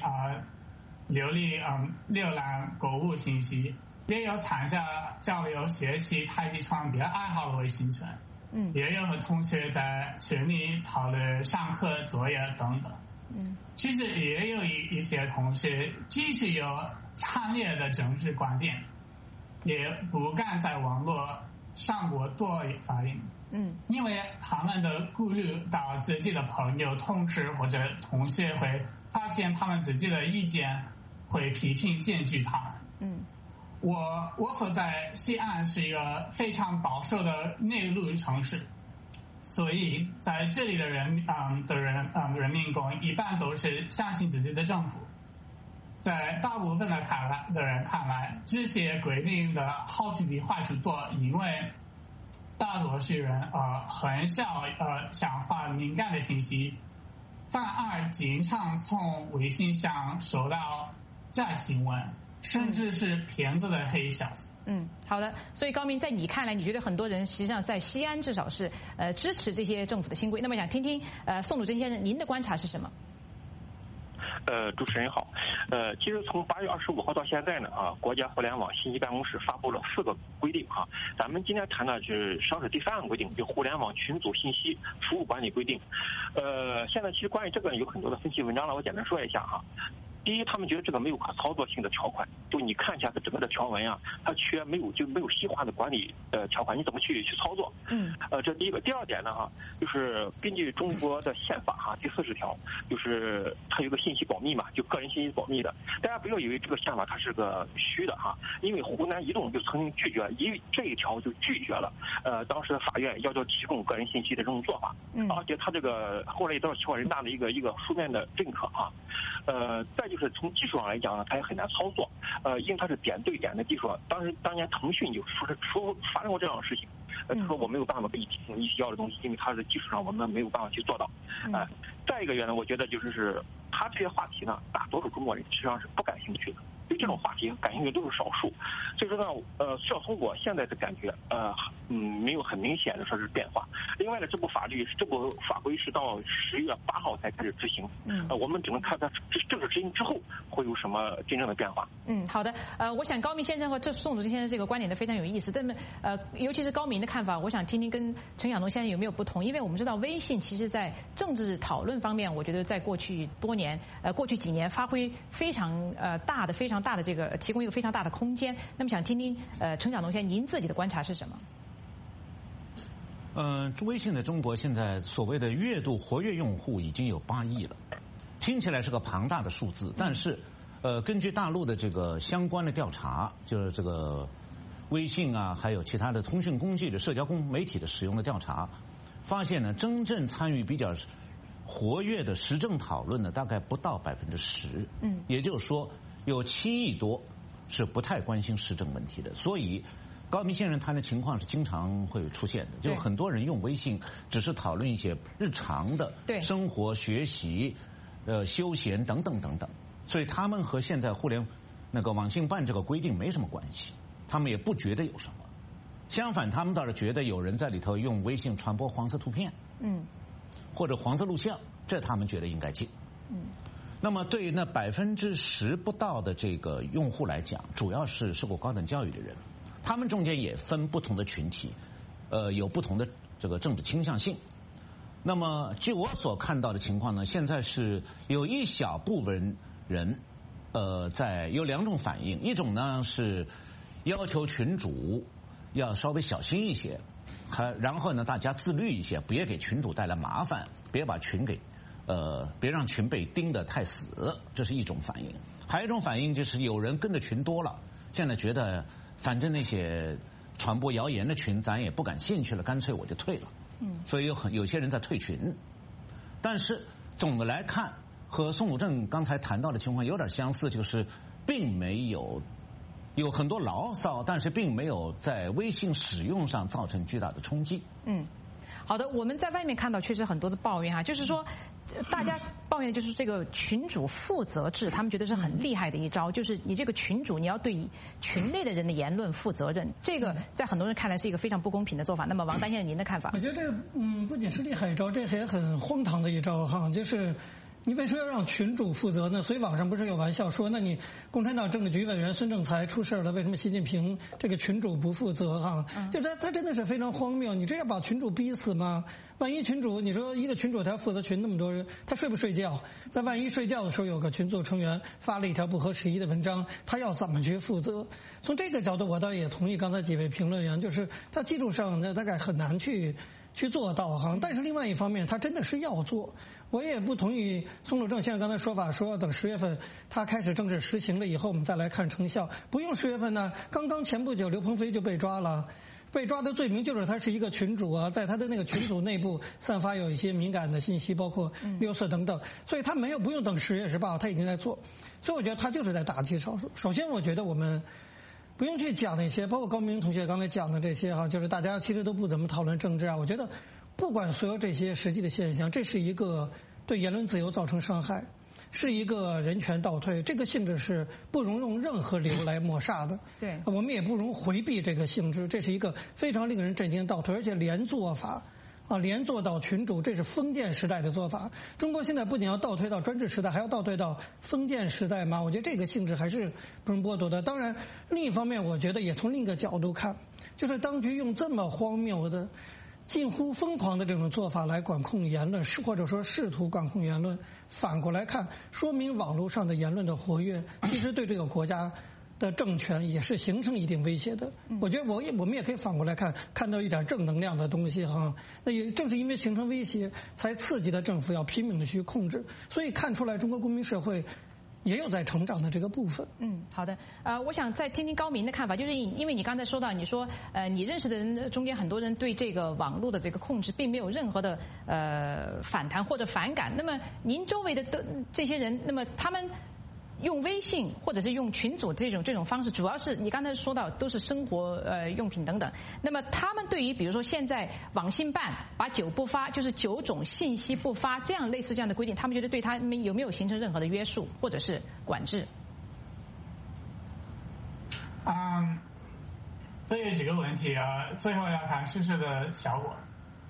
浏览购物信息，也有参加交流学习太极拳别爱好的微信群。也有和同学在群里讨论上课作业等等。其实也有一些同学即使有强烈的政治观点，也不敢在网络上多发言。因为他们的顾虑到自己的朋友、同事或者同学会发现他们自己的意见，会批评检举他们。我所在西安是一个非常保守的内陆城市，所以在这里的人民工一般都是相信自己的政府。在大部分的人看来，这些规定的好处比坏处多，因为大多数人很少想发敏感的信息，反而经常从微信上收到假新闻。甚至是骗子的黑消息。 好的。所以高明，在你看来，你觉得很多人实际上在西安至少是支持这些政府的新规。那么想听听宋鲁正先生您的观察是什么？ 主持人好。其实从8月25号到现在呢国家互联网信息办公室发布了4个规定咱们今天谈的是上是第3个规定，就互联网群组信息服务管理规定。现在其实关于这个有很多的分析文章了，我简单说一下第一，他们觉得这个没有可操作性的条款，就你看一下它整个的条文它没有细化的管理条款，你怎么去操作？这第一个。第二点呢就是根据中国的宪法第40条，就是它有个信息保密嘛，就个人信息保密的。大家不要以为这个宪法它是个虚的因为湖南移动就曾经拒绝，因为这一条就拒绝了当时的法院要求提供个人信息的这种做法。而且它这个后来也得到全国人大的一个书面的认可再就是从技术上来讲呢，它也很难操作，因为它是点对点的技术。当年腾讯就发生过这样的事情，他说我没有办法给你提供你需要的东西，因为它的技术上我们没有办法去做到。再一个原因呢，我觉得就是他这些话题呢，大多数中国人实际上是不感兴趣的，对这种话题感兴趣都是少数。所以说呢，至少从我现在的感觉，没有很明显的说是变化。另外呢，这部法规是到10月8号才开始执行，我们只能看它正式执行之后会有什么真正的变化。 好的。我想高明先生和宋鲁正先生这个观点都非常有意思，但是尤其是高明的看法，我想听听跟程晓农先生有没有不同。因为我们知道微信其实在政治讨论方面，我觉得在过去几年发挥非常大的这个提供一个非常大的空间。那么想听听程晓农先生您自己的观察是什么？ 微信在中国现在所谓的月度活跃用户已经有8亿了，听起来是个庞大的数字，但是根据大陆的这个相关的调查，就是这个微信还有其他的通讯工具的社交媒体的使用的调查，发现呢，真正参与比较活跃的时政讨论呢，大概不到10%。也就是说，有7亿多是不太关心时政问题的。所以，高明先生谈的情况是经常会出现的，就很多人用微信只是讨论一些日常的生活、学习、休闲等等等等。 所以他们和现在那个网信办这个规定没什么关系，他们也不觉得有什么。相反，他们倒是觉得有人在里头用微信传播黄色图片，或者黄色录像，这他们觉得应该禁。那么对于那10%不到的这个用户来讲，主要是受过高等教育的人，他们中间也分不同的群体，有不同的这个政治倾向性。那么据我所看到的情况呢，现在是有一小部分人，有2种反应，一种呢是要求群主要稍微小心一些，然后呢大家自律一些，别给群主带来麻烦，别让群被盯得太死，这是一种反应。还有一种反应就是有人跟着群多了，现在觉得反正那些传播谣言的群咱也不感兴趣了，干脆我就退了。所以有些人在退群。但是总的来看，和宋鲁正刚才谈到的情况有点相似，就是并没有很多牢骚，但是并没有在微信使用上造成巨大的冲击。 好的，我们在外面看到确实很多的抱怨就是说大家抱怨的就是这个群主负责制，他们觉得是很厉害的一招，就是你这个群主你要对群内的人的言论负责任，这个在很多人看来是一个非常不公平的做法。那么王丹先生您的看法？ 我觉得这不仅是厉害一招，这也很荒唐的一招哈，就是你为什么要让群主负责呢？所以网上不是有玩笑说，那你共产党政治局委员孙政才出事了，为什么习近平这个群主不负责哈？就他真的是非常荒谬，你这要把群主逼死吗？万一群主，你说一个群主他要负责群那么多人，他睡不睡觉？在万一睡觉的时候有个群组成员发了一条不合时宜的文章，他要怎么去负责？从这个角度我倒也同意刚才几位评论员，就是他技术上大概很难去做到哈，但是另外一方面他真的是要做。我也不同意宋鲁正先生刚才说法，说等10月份他开始正式实行了以后，我们再来看成效。不用10月份呢，刚刚前不久刘鹏飞就被抓了，被抓的罪名就是他是一个群主啊，在他的那个群组内部散发有一些敏感的信息，包括六色等等，所以他不用等10月18号，他已经在做。所以我觉得他就是在打击少数。首先我觉得我们不用去讲那些，包括高明同学刚才讲的这些哈，就是大家其实都不怎么讨论政治啊。我觉得不管所有这些实际的现象，这是一个对言论自由造成伤害，是一个人权倒退，这个性质是不容用任何理由来抹杀的。 对， 我们也不容回避这个性质，这是一个非常令人震惊的倒退，而且连做法连做到群主，这是封建时代的做法。中国现在不仅要倒退到专制时代，还要倒退到封建时代嘛？我觉得这个性质还是不容剥夺的。当然，另一方面，我觉得也从另一个角度看，就是当局用这么荒谬的、近乎疯狂的这种做法来管控言论，或者说试图管控言论，反过来看，说明网络上的言论的活跃，其实对这个国家的政权也是形成一定威胁的。我觉得我们也可以反过来看到一点正能量的东西哈。那也正是因为形成威胁，才刺激的政府要拼命的去控制，所以看出来中国公民社会也有在成长的这个部分。 好的。我想再听听高明的看法，就是因为你刚才说到，你说你认识的人中间很多人对这个网络的这个控制并没有任何的反弹或者反感。那么您周围的这些人，那么他们用微信或者是用群组这种方式，主要是你刚才说到都是生活用品等等。那么他们对于比如说现在网信办把9不发，就是9种信息不发，这样类似这样的规定，他们觉得对他们有没有形成任何的约束或者是管制？ 这有几个问题最后要看实施的效果。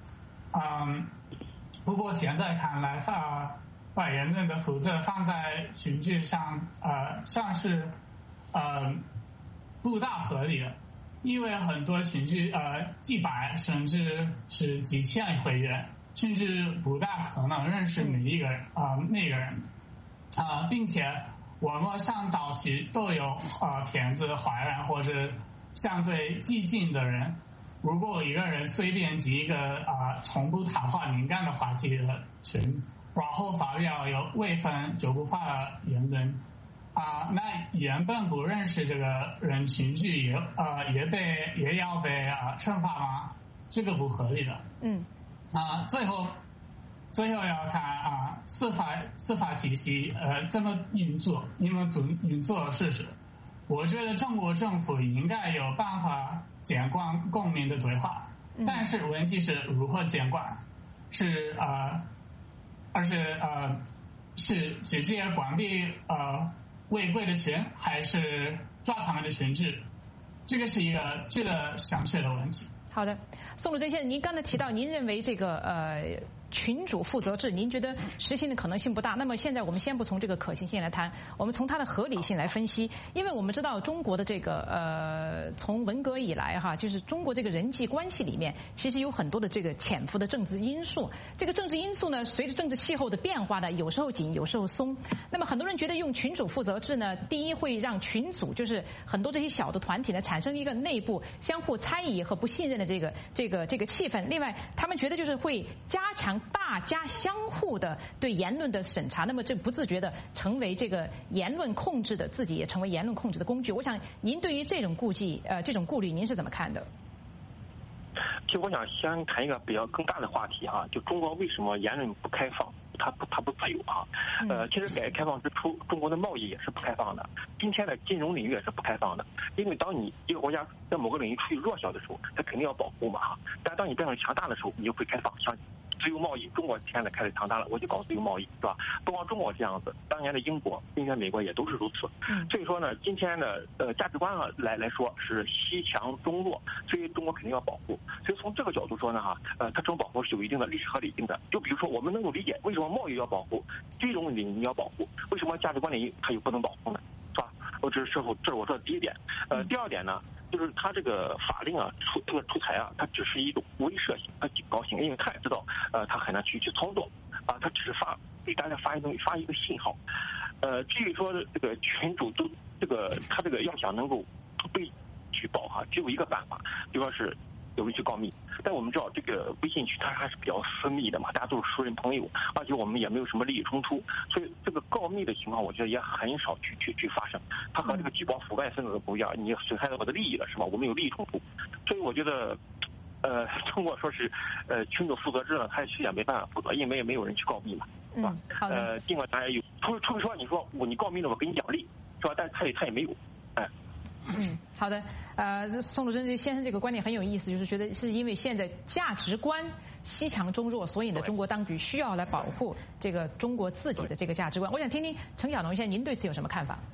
不过现在看来把言论的负责放在群聚上，像是不大合理的，因为很多群聚几百甚至是几千会员，甚至不大可能认识每一个人那个人并且网络上到处都有骗子、坏人或者相对激进的人。如果一个人随便进一个从不谈话敏感的话题的群，然后发表有未分9不发的言论那原本不认识这个人群聚也要被惩罚吗？这个不合理的。最后要看司法体系怎么运作，运作事实。我觉得中国政府应该有办法监管公民的对话，但是问题是如何监管？ 是直接关闭违规的群，还是抓他们的群制？这个是一个值得商榷的问题。 好的，宋鲁珍先生，您刚才提到，您认为这个群主负责制，您觉得实行的可能性不大。那么现在我们先不从这个可行性来谈，我们从它的合理性来分析。因为我们知道中国的这个从文革以来哈，就是中国这个人际关系里面，其实有很多的这个潜伏的政治因素。这个政治因素呢，随着政治气候的变化呢，有时候紧，有时候松。那么很多人觉得用群主负责制呢，第一会让群组就是很多这些小的团体呢，产生一个内部相互猜疑和不信任的这个气氛。另外，他们觉得就是会加强大家相互的对言论的审查，那么这不自觉的成为这个言论控制的，自己也成为言论控制的工具。我想您对于这种顾虑，您是怎么看的？ 其实我想先谈一个比较更大的话题哈，就中国为什么言论不开放，它不自由啊？其实改革开放之初，中国的贸易也是不开放的，今天的金融领域也是不开放的。因为当你一个国家在某个领域处于弱小的时候，它肯定要保护嘛哈。但当你变成强大的时候，你就会开放，像自由贸易，中国现在开始强大了，我就搞自由贸易，是吧？不光中国这样子，当年的英国、今天美国也都是如此。所以说呢，今天的价值观来说是西强中弱，所以中国肯定要保护。所以从这个角度说呢，哈，它这种保护是有一定的历史合理性的。就比如说，我们能够理解为什么贸易要保护，这种领域要保护，为什么价值观领域它又不能保护呢？是吧？这是我说的第一点。第二点呢，就是它这个法令啊，出台啊，它只是一种威慑性、警告性，因为他也知道，他很难去操作啊，他只是给大家发一个信号。至于说这个群主都他这个要想能够被举报哈，只有一个办法，就说是有人去告密。但我们知道这个微信群它还是比较私密的嘛，大家都是熟人朋友，而且我们也没有什么利益冲突，所以这个告密的情况，我觉得也很少去发生。它和这个举报腐败分子不一样，你损害到我的利益了是吧？我们有利益冲突，所以我觉得，通过说是群主负责制呢，他也没办法负责，因为也没有人去告密嘛，是吧？ 好的。 尽管大家有，除非说你说你告密了，我给你奖励，是吧？但他也没有，哎。 好的。宋鲁珍先生这个观点很有意思，就是觉得是因为现在价值观西强中弱，所以呢，中国当局需要来保护这个中国自己的这个价值观。我想听听程晓农先生，您对此有什么看法？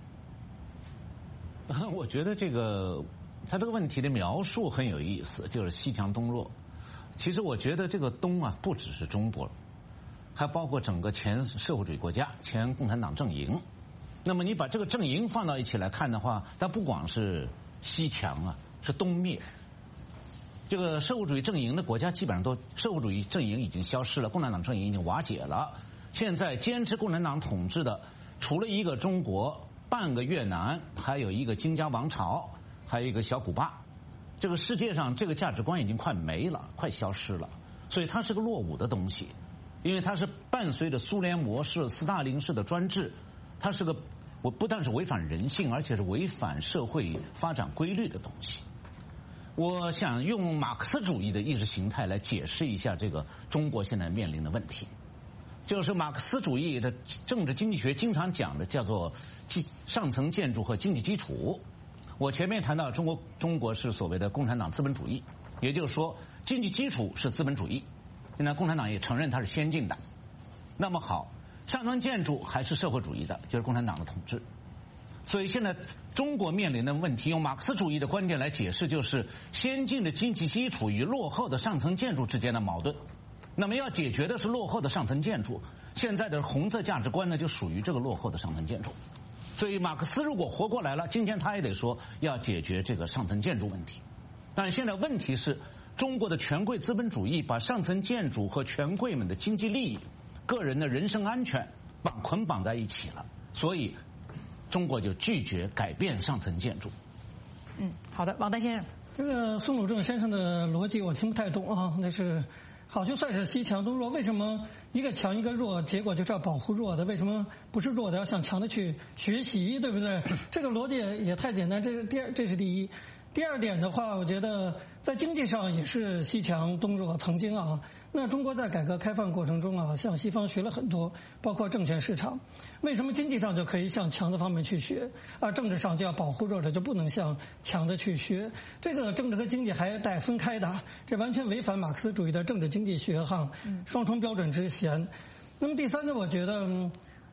我觉得他这个问题的描述很有意思，就是西强东弱。其实我觉得这个东啊，不只是中国，还包括整个前社会主义国家、前共产党阵营。那么你把这个阵营放到一起来看的话，它不光是西强啊，是东灭。这个社会主义阵营的国家基本上社会主义阵营已经消失了，共产党阵营已经瓦解了。现在坚持共产党统治的，除了一个中国、半个越南，还有一个金家王朝，还有一个小古巴。这个世界上这个价值观已经快没了，快消失了。所以它是个落伍的东西，因为它是伴随着苏联模式、斯大林式的专制。它是个不但是违反人性，而且是违反社会发展规律的东西。我想用马克思主义的意识形态来解释一下这个中国现在面临的问题，就是马克思主义的政治经济学经常讲的叫做上层建筑和经济基础。我前面谈到中国是所谓的共产党资本主义，也就是说经济基础是资本主义，现在共产党也承认它是先进的。那么好，上层建筑还是社会主义的，就是共产党的统治。所以现在中国面临的问题，用马克思主义的观点来解释，就是先进的经济基础与落后的上层建筑之间的矛盾。那么要解决的是落后的上层建筑，现在的红色价值观呢，就属于这个落后的上层建筑。所以马克思如果活过来了，今天他也得说要解决这个上层建筑问题。但现在问题是，中国的权贵资本主义把上层建筑和权贵们的经济利益、个人的人身安全捆绑在一起了，所以中国就拒绝改变上层建筑。 好的，王丹先生， 这个宋鲁正先生的逻辑我听不太懂啊，那是好就算是西强东弱，为什么一个强一个弱，结果就是要保护弱的？为什么不是弱的要向强的去学习，对不对？这个逻辑也太简单，这是第一。第二点的话，我觉得在经济上也是西强东弱，曾经啊。那中国在改革开放过程中啊，向西方学了很多，包括证券市场。为什么经济上就可以向强的方面去学，而政治上就要保护弱者，就不能向强的去学？这个政治和经济还得分开的，这完全违反马克思主义的政治经济学哈，双重标准之嫌。那么第三个，我觉得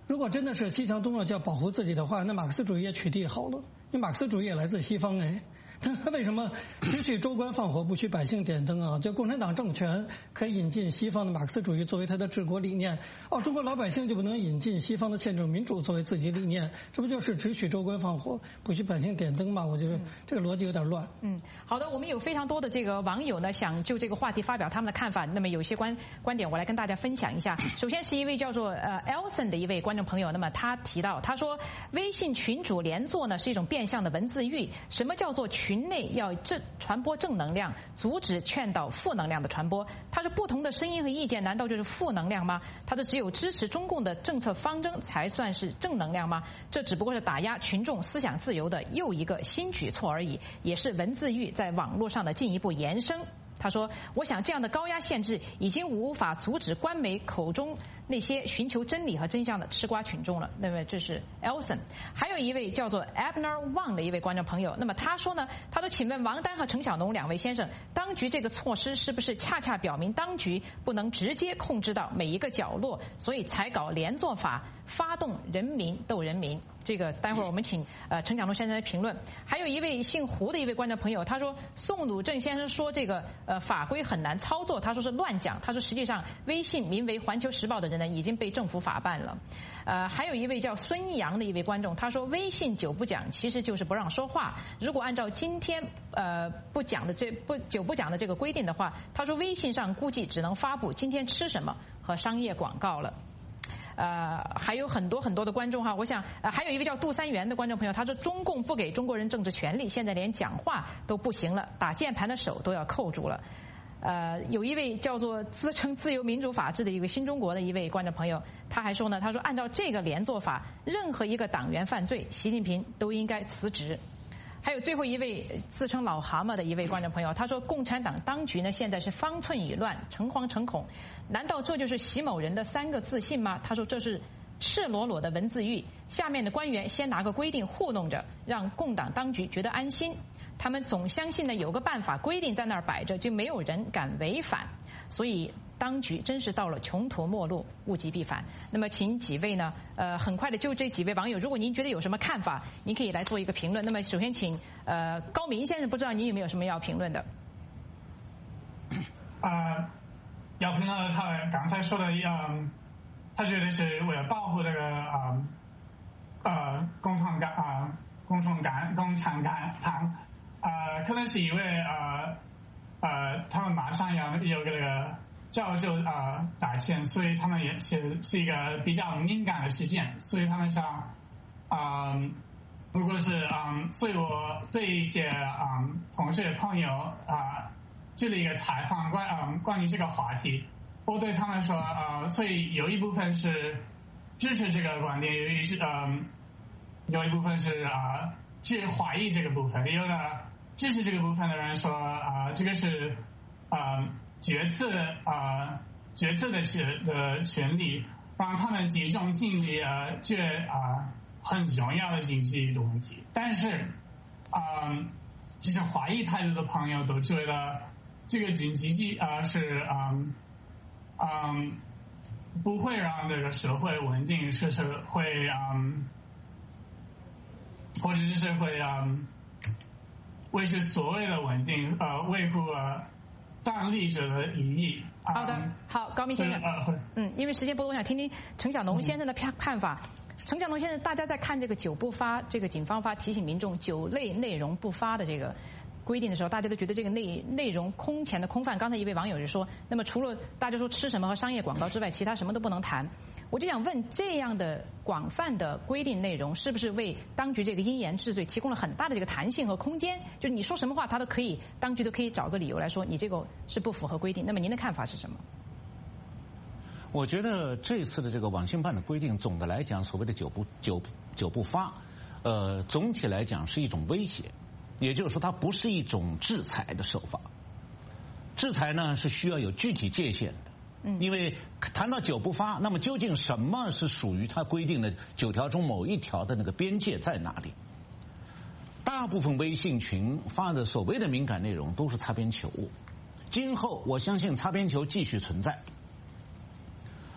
如果真的是西强东弱就要保护自己的话，那马克思主义也取缔好了，因为马克思主义也来自西方哎。他为什么只许州官放火，不许百姓点灯啊？就共产党政权可以引进西方的马克思主义作为他的治国理念，中国老百姓就不能引进西方的宪政民主作为自己理念？这不就是只许州官放火，不许百姓点灯吗？我觉得这个逻辑有点乱。 好的，我们有非常多的这个网友呢，想就这个话题发表他们的看法。那么有些观点，我来跟大家分享一下。首先是一位叫做Elson 的一位观众朋友，那么他提到，他说微信群主连坐呢是一种变相的文字狱。什么叫做群内要传播正能量，阻止劝导负能量的传播？他说不同的声音和意见难道就是负能量吗？他说只有支持中共的政策方针才算是正能量吗？这只不过是打压群众思想自由的又一个新举措而已，也是文字狱在网络上的进一步延伸。他说我想这样的高压限制已经无法阻止官媒口中那些寻求真理和真相的吃瓜群众了。那么这是 Elson。 还有一位叫做 Abner Wang 的一位观众朋友，那么他说呢，他说请问王丹和陈小农两位先生，当局这个措施是不是恰恰表明当局不能直接控制到每一个角落，所以才搞连坐法，发动人民斗人民？这个待会儿我们请陈小农先生来评论。还有一位姓胡的一位观众朋友，他说宋鲁正先生说这个法规很难操作，他说是乱讲。他说实际上微信名为环球时报的人呢已经被政府法办了。还有一位叫孙阳的一位观众，他说微信久不讲其实就是不让说话。如果按照今天久不讲的这个规定的话，他说微信上估计只能发布今天吃什么和商业广告了。还有很多的观众哈，我想还有一位叫杜三元的观众朋友，他说中共不给中国人政治权利，现在连讲话都不行了，打键盘的手都要扣住了。有一位叫做自称自由民主法治的一个新中国的一位观众朋友，他还说呢，他说按照这个连坐法，任何一个党员犯罪，习近平都应该辞职。还有最后一位自称老蛤蟆的一位观众朋友，他说共产党当局呢现在是方寸已乱，诚惶诚恐，难道这就是习某人的3个自信吗？他说这是赤裸裸的文字狱，下面的官员先拿个规定糊弄着，让共党当局觉得安心，他们总相信呢有个办法规定在那儿摆着，就没有人敢违反，所以当局真是到了穷途末路，物极必反。那么请几位呢很快的就这几位网友，如果您觉得有什么看法，您可以来做一个评论。那么首先请高明先生，不知道您有没有什么要评论的？ 要评论他刚才说的他觉得是为了保护这个共产党，可能是因为他们马上要有这个教授打签，所以他们也是一个比较敏感的事件，所以他们想如果是所以我对一些同事朋友做了一个采访关于这个话题，我对他们说所以有一部分是支持这个观点，有一部分是去怀疑这个部分，有的支持这个部分的人说这个是决策的权利，让他们集中精力很重要的经济的问题。但是其实怀疑态度的朋友都觉得这个经济是不会让这个社会稳定，是会或者是会维持所谓的稳定，维护当立者的利益。 好的，好，高明先生，因为时间不多，我想听听陈小农先生的看法。陈小农先生，大家在看这个9不发，这个警方提醒民众9类内容不发的这个规定的时候，大家都觉得这个内容空前的空泛。刚才一位网友就说，那么除了大家说吃什么和商业广告之外，其他什么都不能谈。我就想问，这样的广泛的规定内容，是不是为当局这个因言治罪提供了很大的这个弹性和空间？就是你说什么话，他都可以，当局都可以找个理由来说你这个是不符合规定。那么您的看法是什么？ 我觉得这次的这个网信办的规定，总的来讲，所谓的九不发，总体来讲是一种威胁。也就是说，它不是一种制裁的手法。制裁呢是需要有具体界限的，因为谈到9不发，那么究竟什么是属于它规定的9条中某一条的那个边界在哪里？大部分微信群发的所谓的敏感内容都是擦边球，今后我相信擦边球继续存在。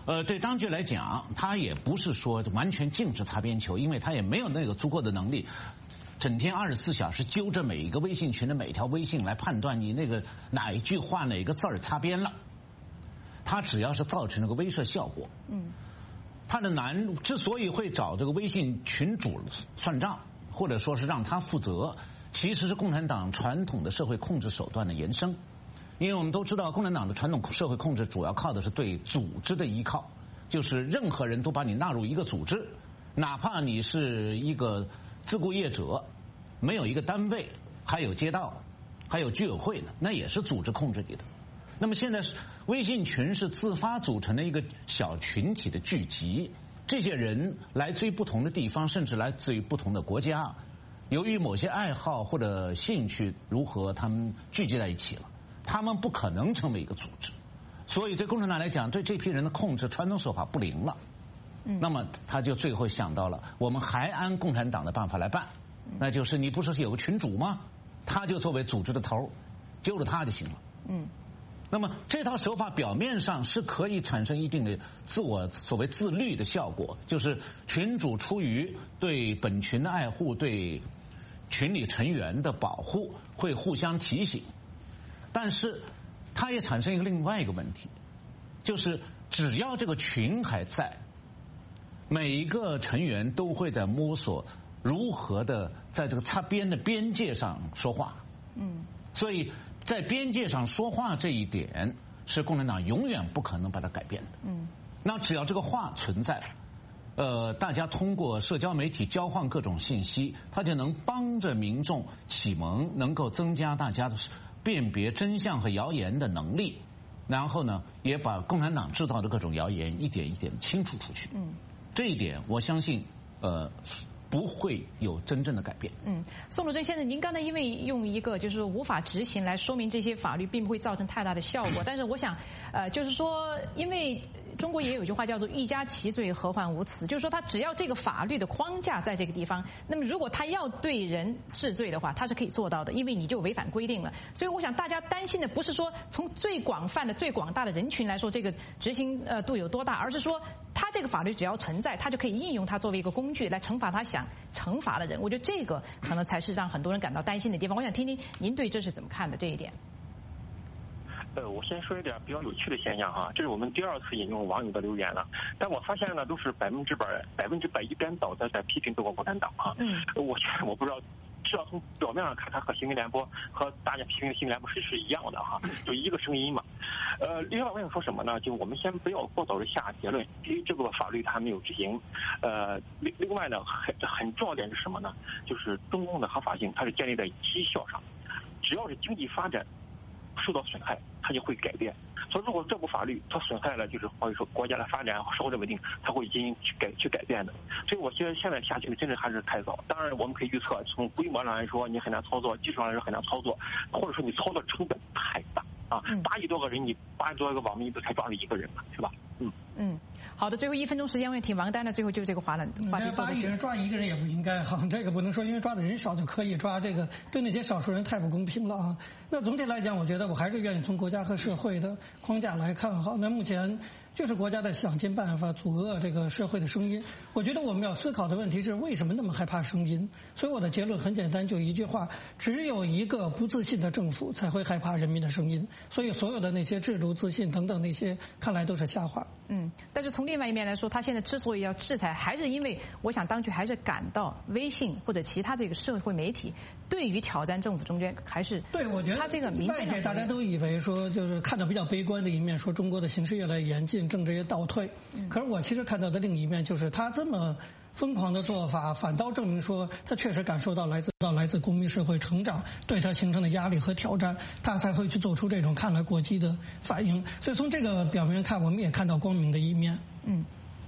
对当局来讲，他也不是说完全禁止擦边球，因为他也没有那个足够的能力，整天24小时揪着每一个微信群的每一条微信来判断你那个哪一句话哪个字儿擦边了。他只要是造成那个威慑效果，他的之所以会找这个微信群主算账，或者说是让他负责，其实是共产党传统的社会控制手段的延伸。因为我们都知道，共产党的传统社会控制主要靠的是对组织的依靠，就是任何人都把你纳入一个组织，哪怕你是一个自雇业者，没有一个单位，还有街道，还有居委会呢，那也是组织控制你的。那么现在是微信群是自发组成的一个小群体的聚集，这些人来自于不同的地方，甚至来自于不同的国家，由于某些爱好或者兴趣如何，他们聚集在一起了。他们不可能成为一个组织，所以对共产党来讲，对这批人的控制传统手法不灵了。那么他就最后想到了，我们还按共产党的办法来办，那就是你不是有个群主吗？他就作为组织的头，揪着他就行了。那么这套手法表面上是可以产生一定的所谓自律的效果，就是群主出于对本群的爱护，对群里成员的保护，会互相提醒。但是它也产生另外一个问题，就是只要这个群还在，每一个成员都会在摸索如何的在这个擦边的边界上说话。所以在边界上说话这一点是共产党永远不可能把它改变的。那只要这个话存在，大家通过社交媒体交换各种信息，它就能帮着民众启蒙，能够增加大家的辨别真相和谣言的能力，然后呢，也把共产党制造的各种谣言一点一点清除出去。这一点我相信，不会有真正的改变。 宋鲁珍先生，您刚才因为用一个就是无法执行来说明这些法律并不会造成太大的效果，但是我想，就是说，因为中国也有一句话叫做欲加其罪，何患无辞，就是说他只要这个法律的框架在这个地方，那么如果他要对人治罪的话，他是可以做到的，因为你就违反规定了。所以我想大家担心的不是说从最广泛的最广大的人群来说这个执行度有多大，而是说他这个法律只要存在，他就可以应用它作为一个工具来惩罚他想惩罚的人。我觉得这个可能才是让很多人感到担心的地方。我想听听您对这是怎么看的这一点。 我先说一点比较有趣的现象哈，这是我们第2次引用网友的留言了，但我发现呢都是100%一边倒的在批评中国共产党啊。我不知道，至少从表面上看，它和新民联播和大家批评的新民联播是一样的哈，就一个声音嘛。另外我想说什么呢？就我们先不要过早的下结论，因为这个法律它还没有执行。另外呢，很重要点是什么呢？就是中共的合法性，它是建立在绩效上，只要是经济发展受到损害，它就会改变。所以如果这部法律它损害了，就是或者说国家的发展、社会的稳定，它会进行去改变的。所以我觉得现在下结论真的还是太早。当然我们可以预测，从规模上来说你很难操作，技术上来说很难操作，或者说你操作成本太大啊！8亿多个人，你8亿多个网民都才抓了1个人嘛，是吧？ 好的，最后1分钟时间，我也挺王丹的。最后就这个话题 ，8亿人抓1个人也不应该哈，这个不能说因为抓的人少就可以抓，这个对那些少数人太不公平了啊。那总体来讲，我觉得我还是愿意从国家和社会的框架来看哈。那目前就是国家在想尽办法阻遏这个社会的声音。我觉得我们要思考的问题是为什么那么害怕声音？所以我的结论很简单，就一句话：只有一个不自信的政府才会害怕人民的声音。所以所有的那些制度自信等等那些，看来都是瞎话。 但是从另外一面来说，他现在之所以要制裁，还是因为我想当局还是感到微信或者其他这个社会媒体对于挑战政府中间还是对，我觉得他这个民间外界大家都以为说就是看到比较悲观的一面，说中国的形势越来越严峻，政治也倒退。可是我其实看到的另一面就是他这么疯狂的做法，反倒证明说他确实感受到来自公民社会成长对他形成的压力和挑战，他才会去做出这种看来过激的反应。所以从这个表面看，我们也看到光明的一面。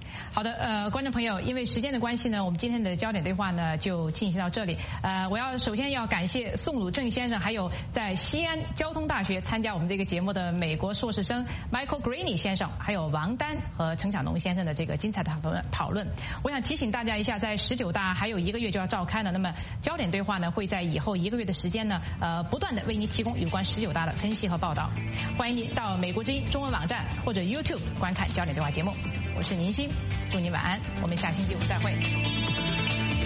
好的，观众朋友，因为时间的关系呢，我们今天的焦点对话呢就进行到这里。我首先要感谢宋鲁正先生，还有在西安交通大学参加我们这个节目的美国硕士生 Michael Greeny 先生，还有王丹和陈小农先生的这个精彩的讨论。我想提醒大家一下，在19大还有1个月就要召开了，那么焦点对话呢会在以后1个月的时间呢，不断的为您提供有关19大的分析和报道。欢迎您到美国之音中文网站或者 YouTube 观看焦点对话节目。我是宁鑫，祝您晚安，我们下星期五再会。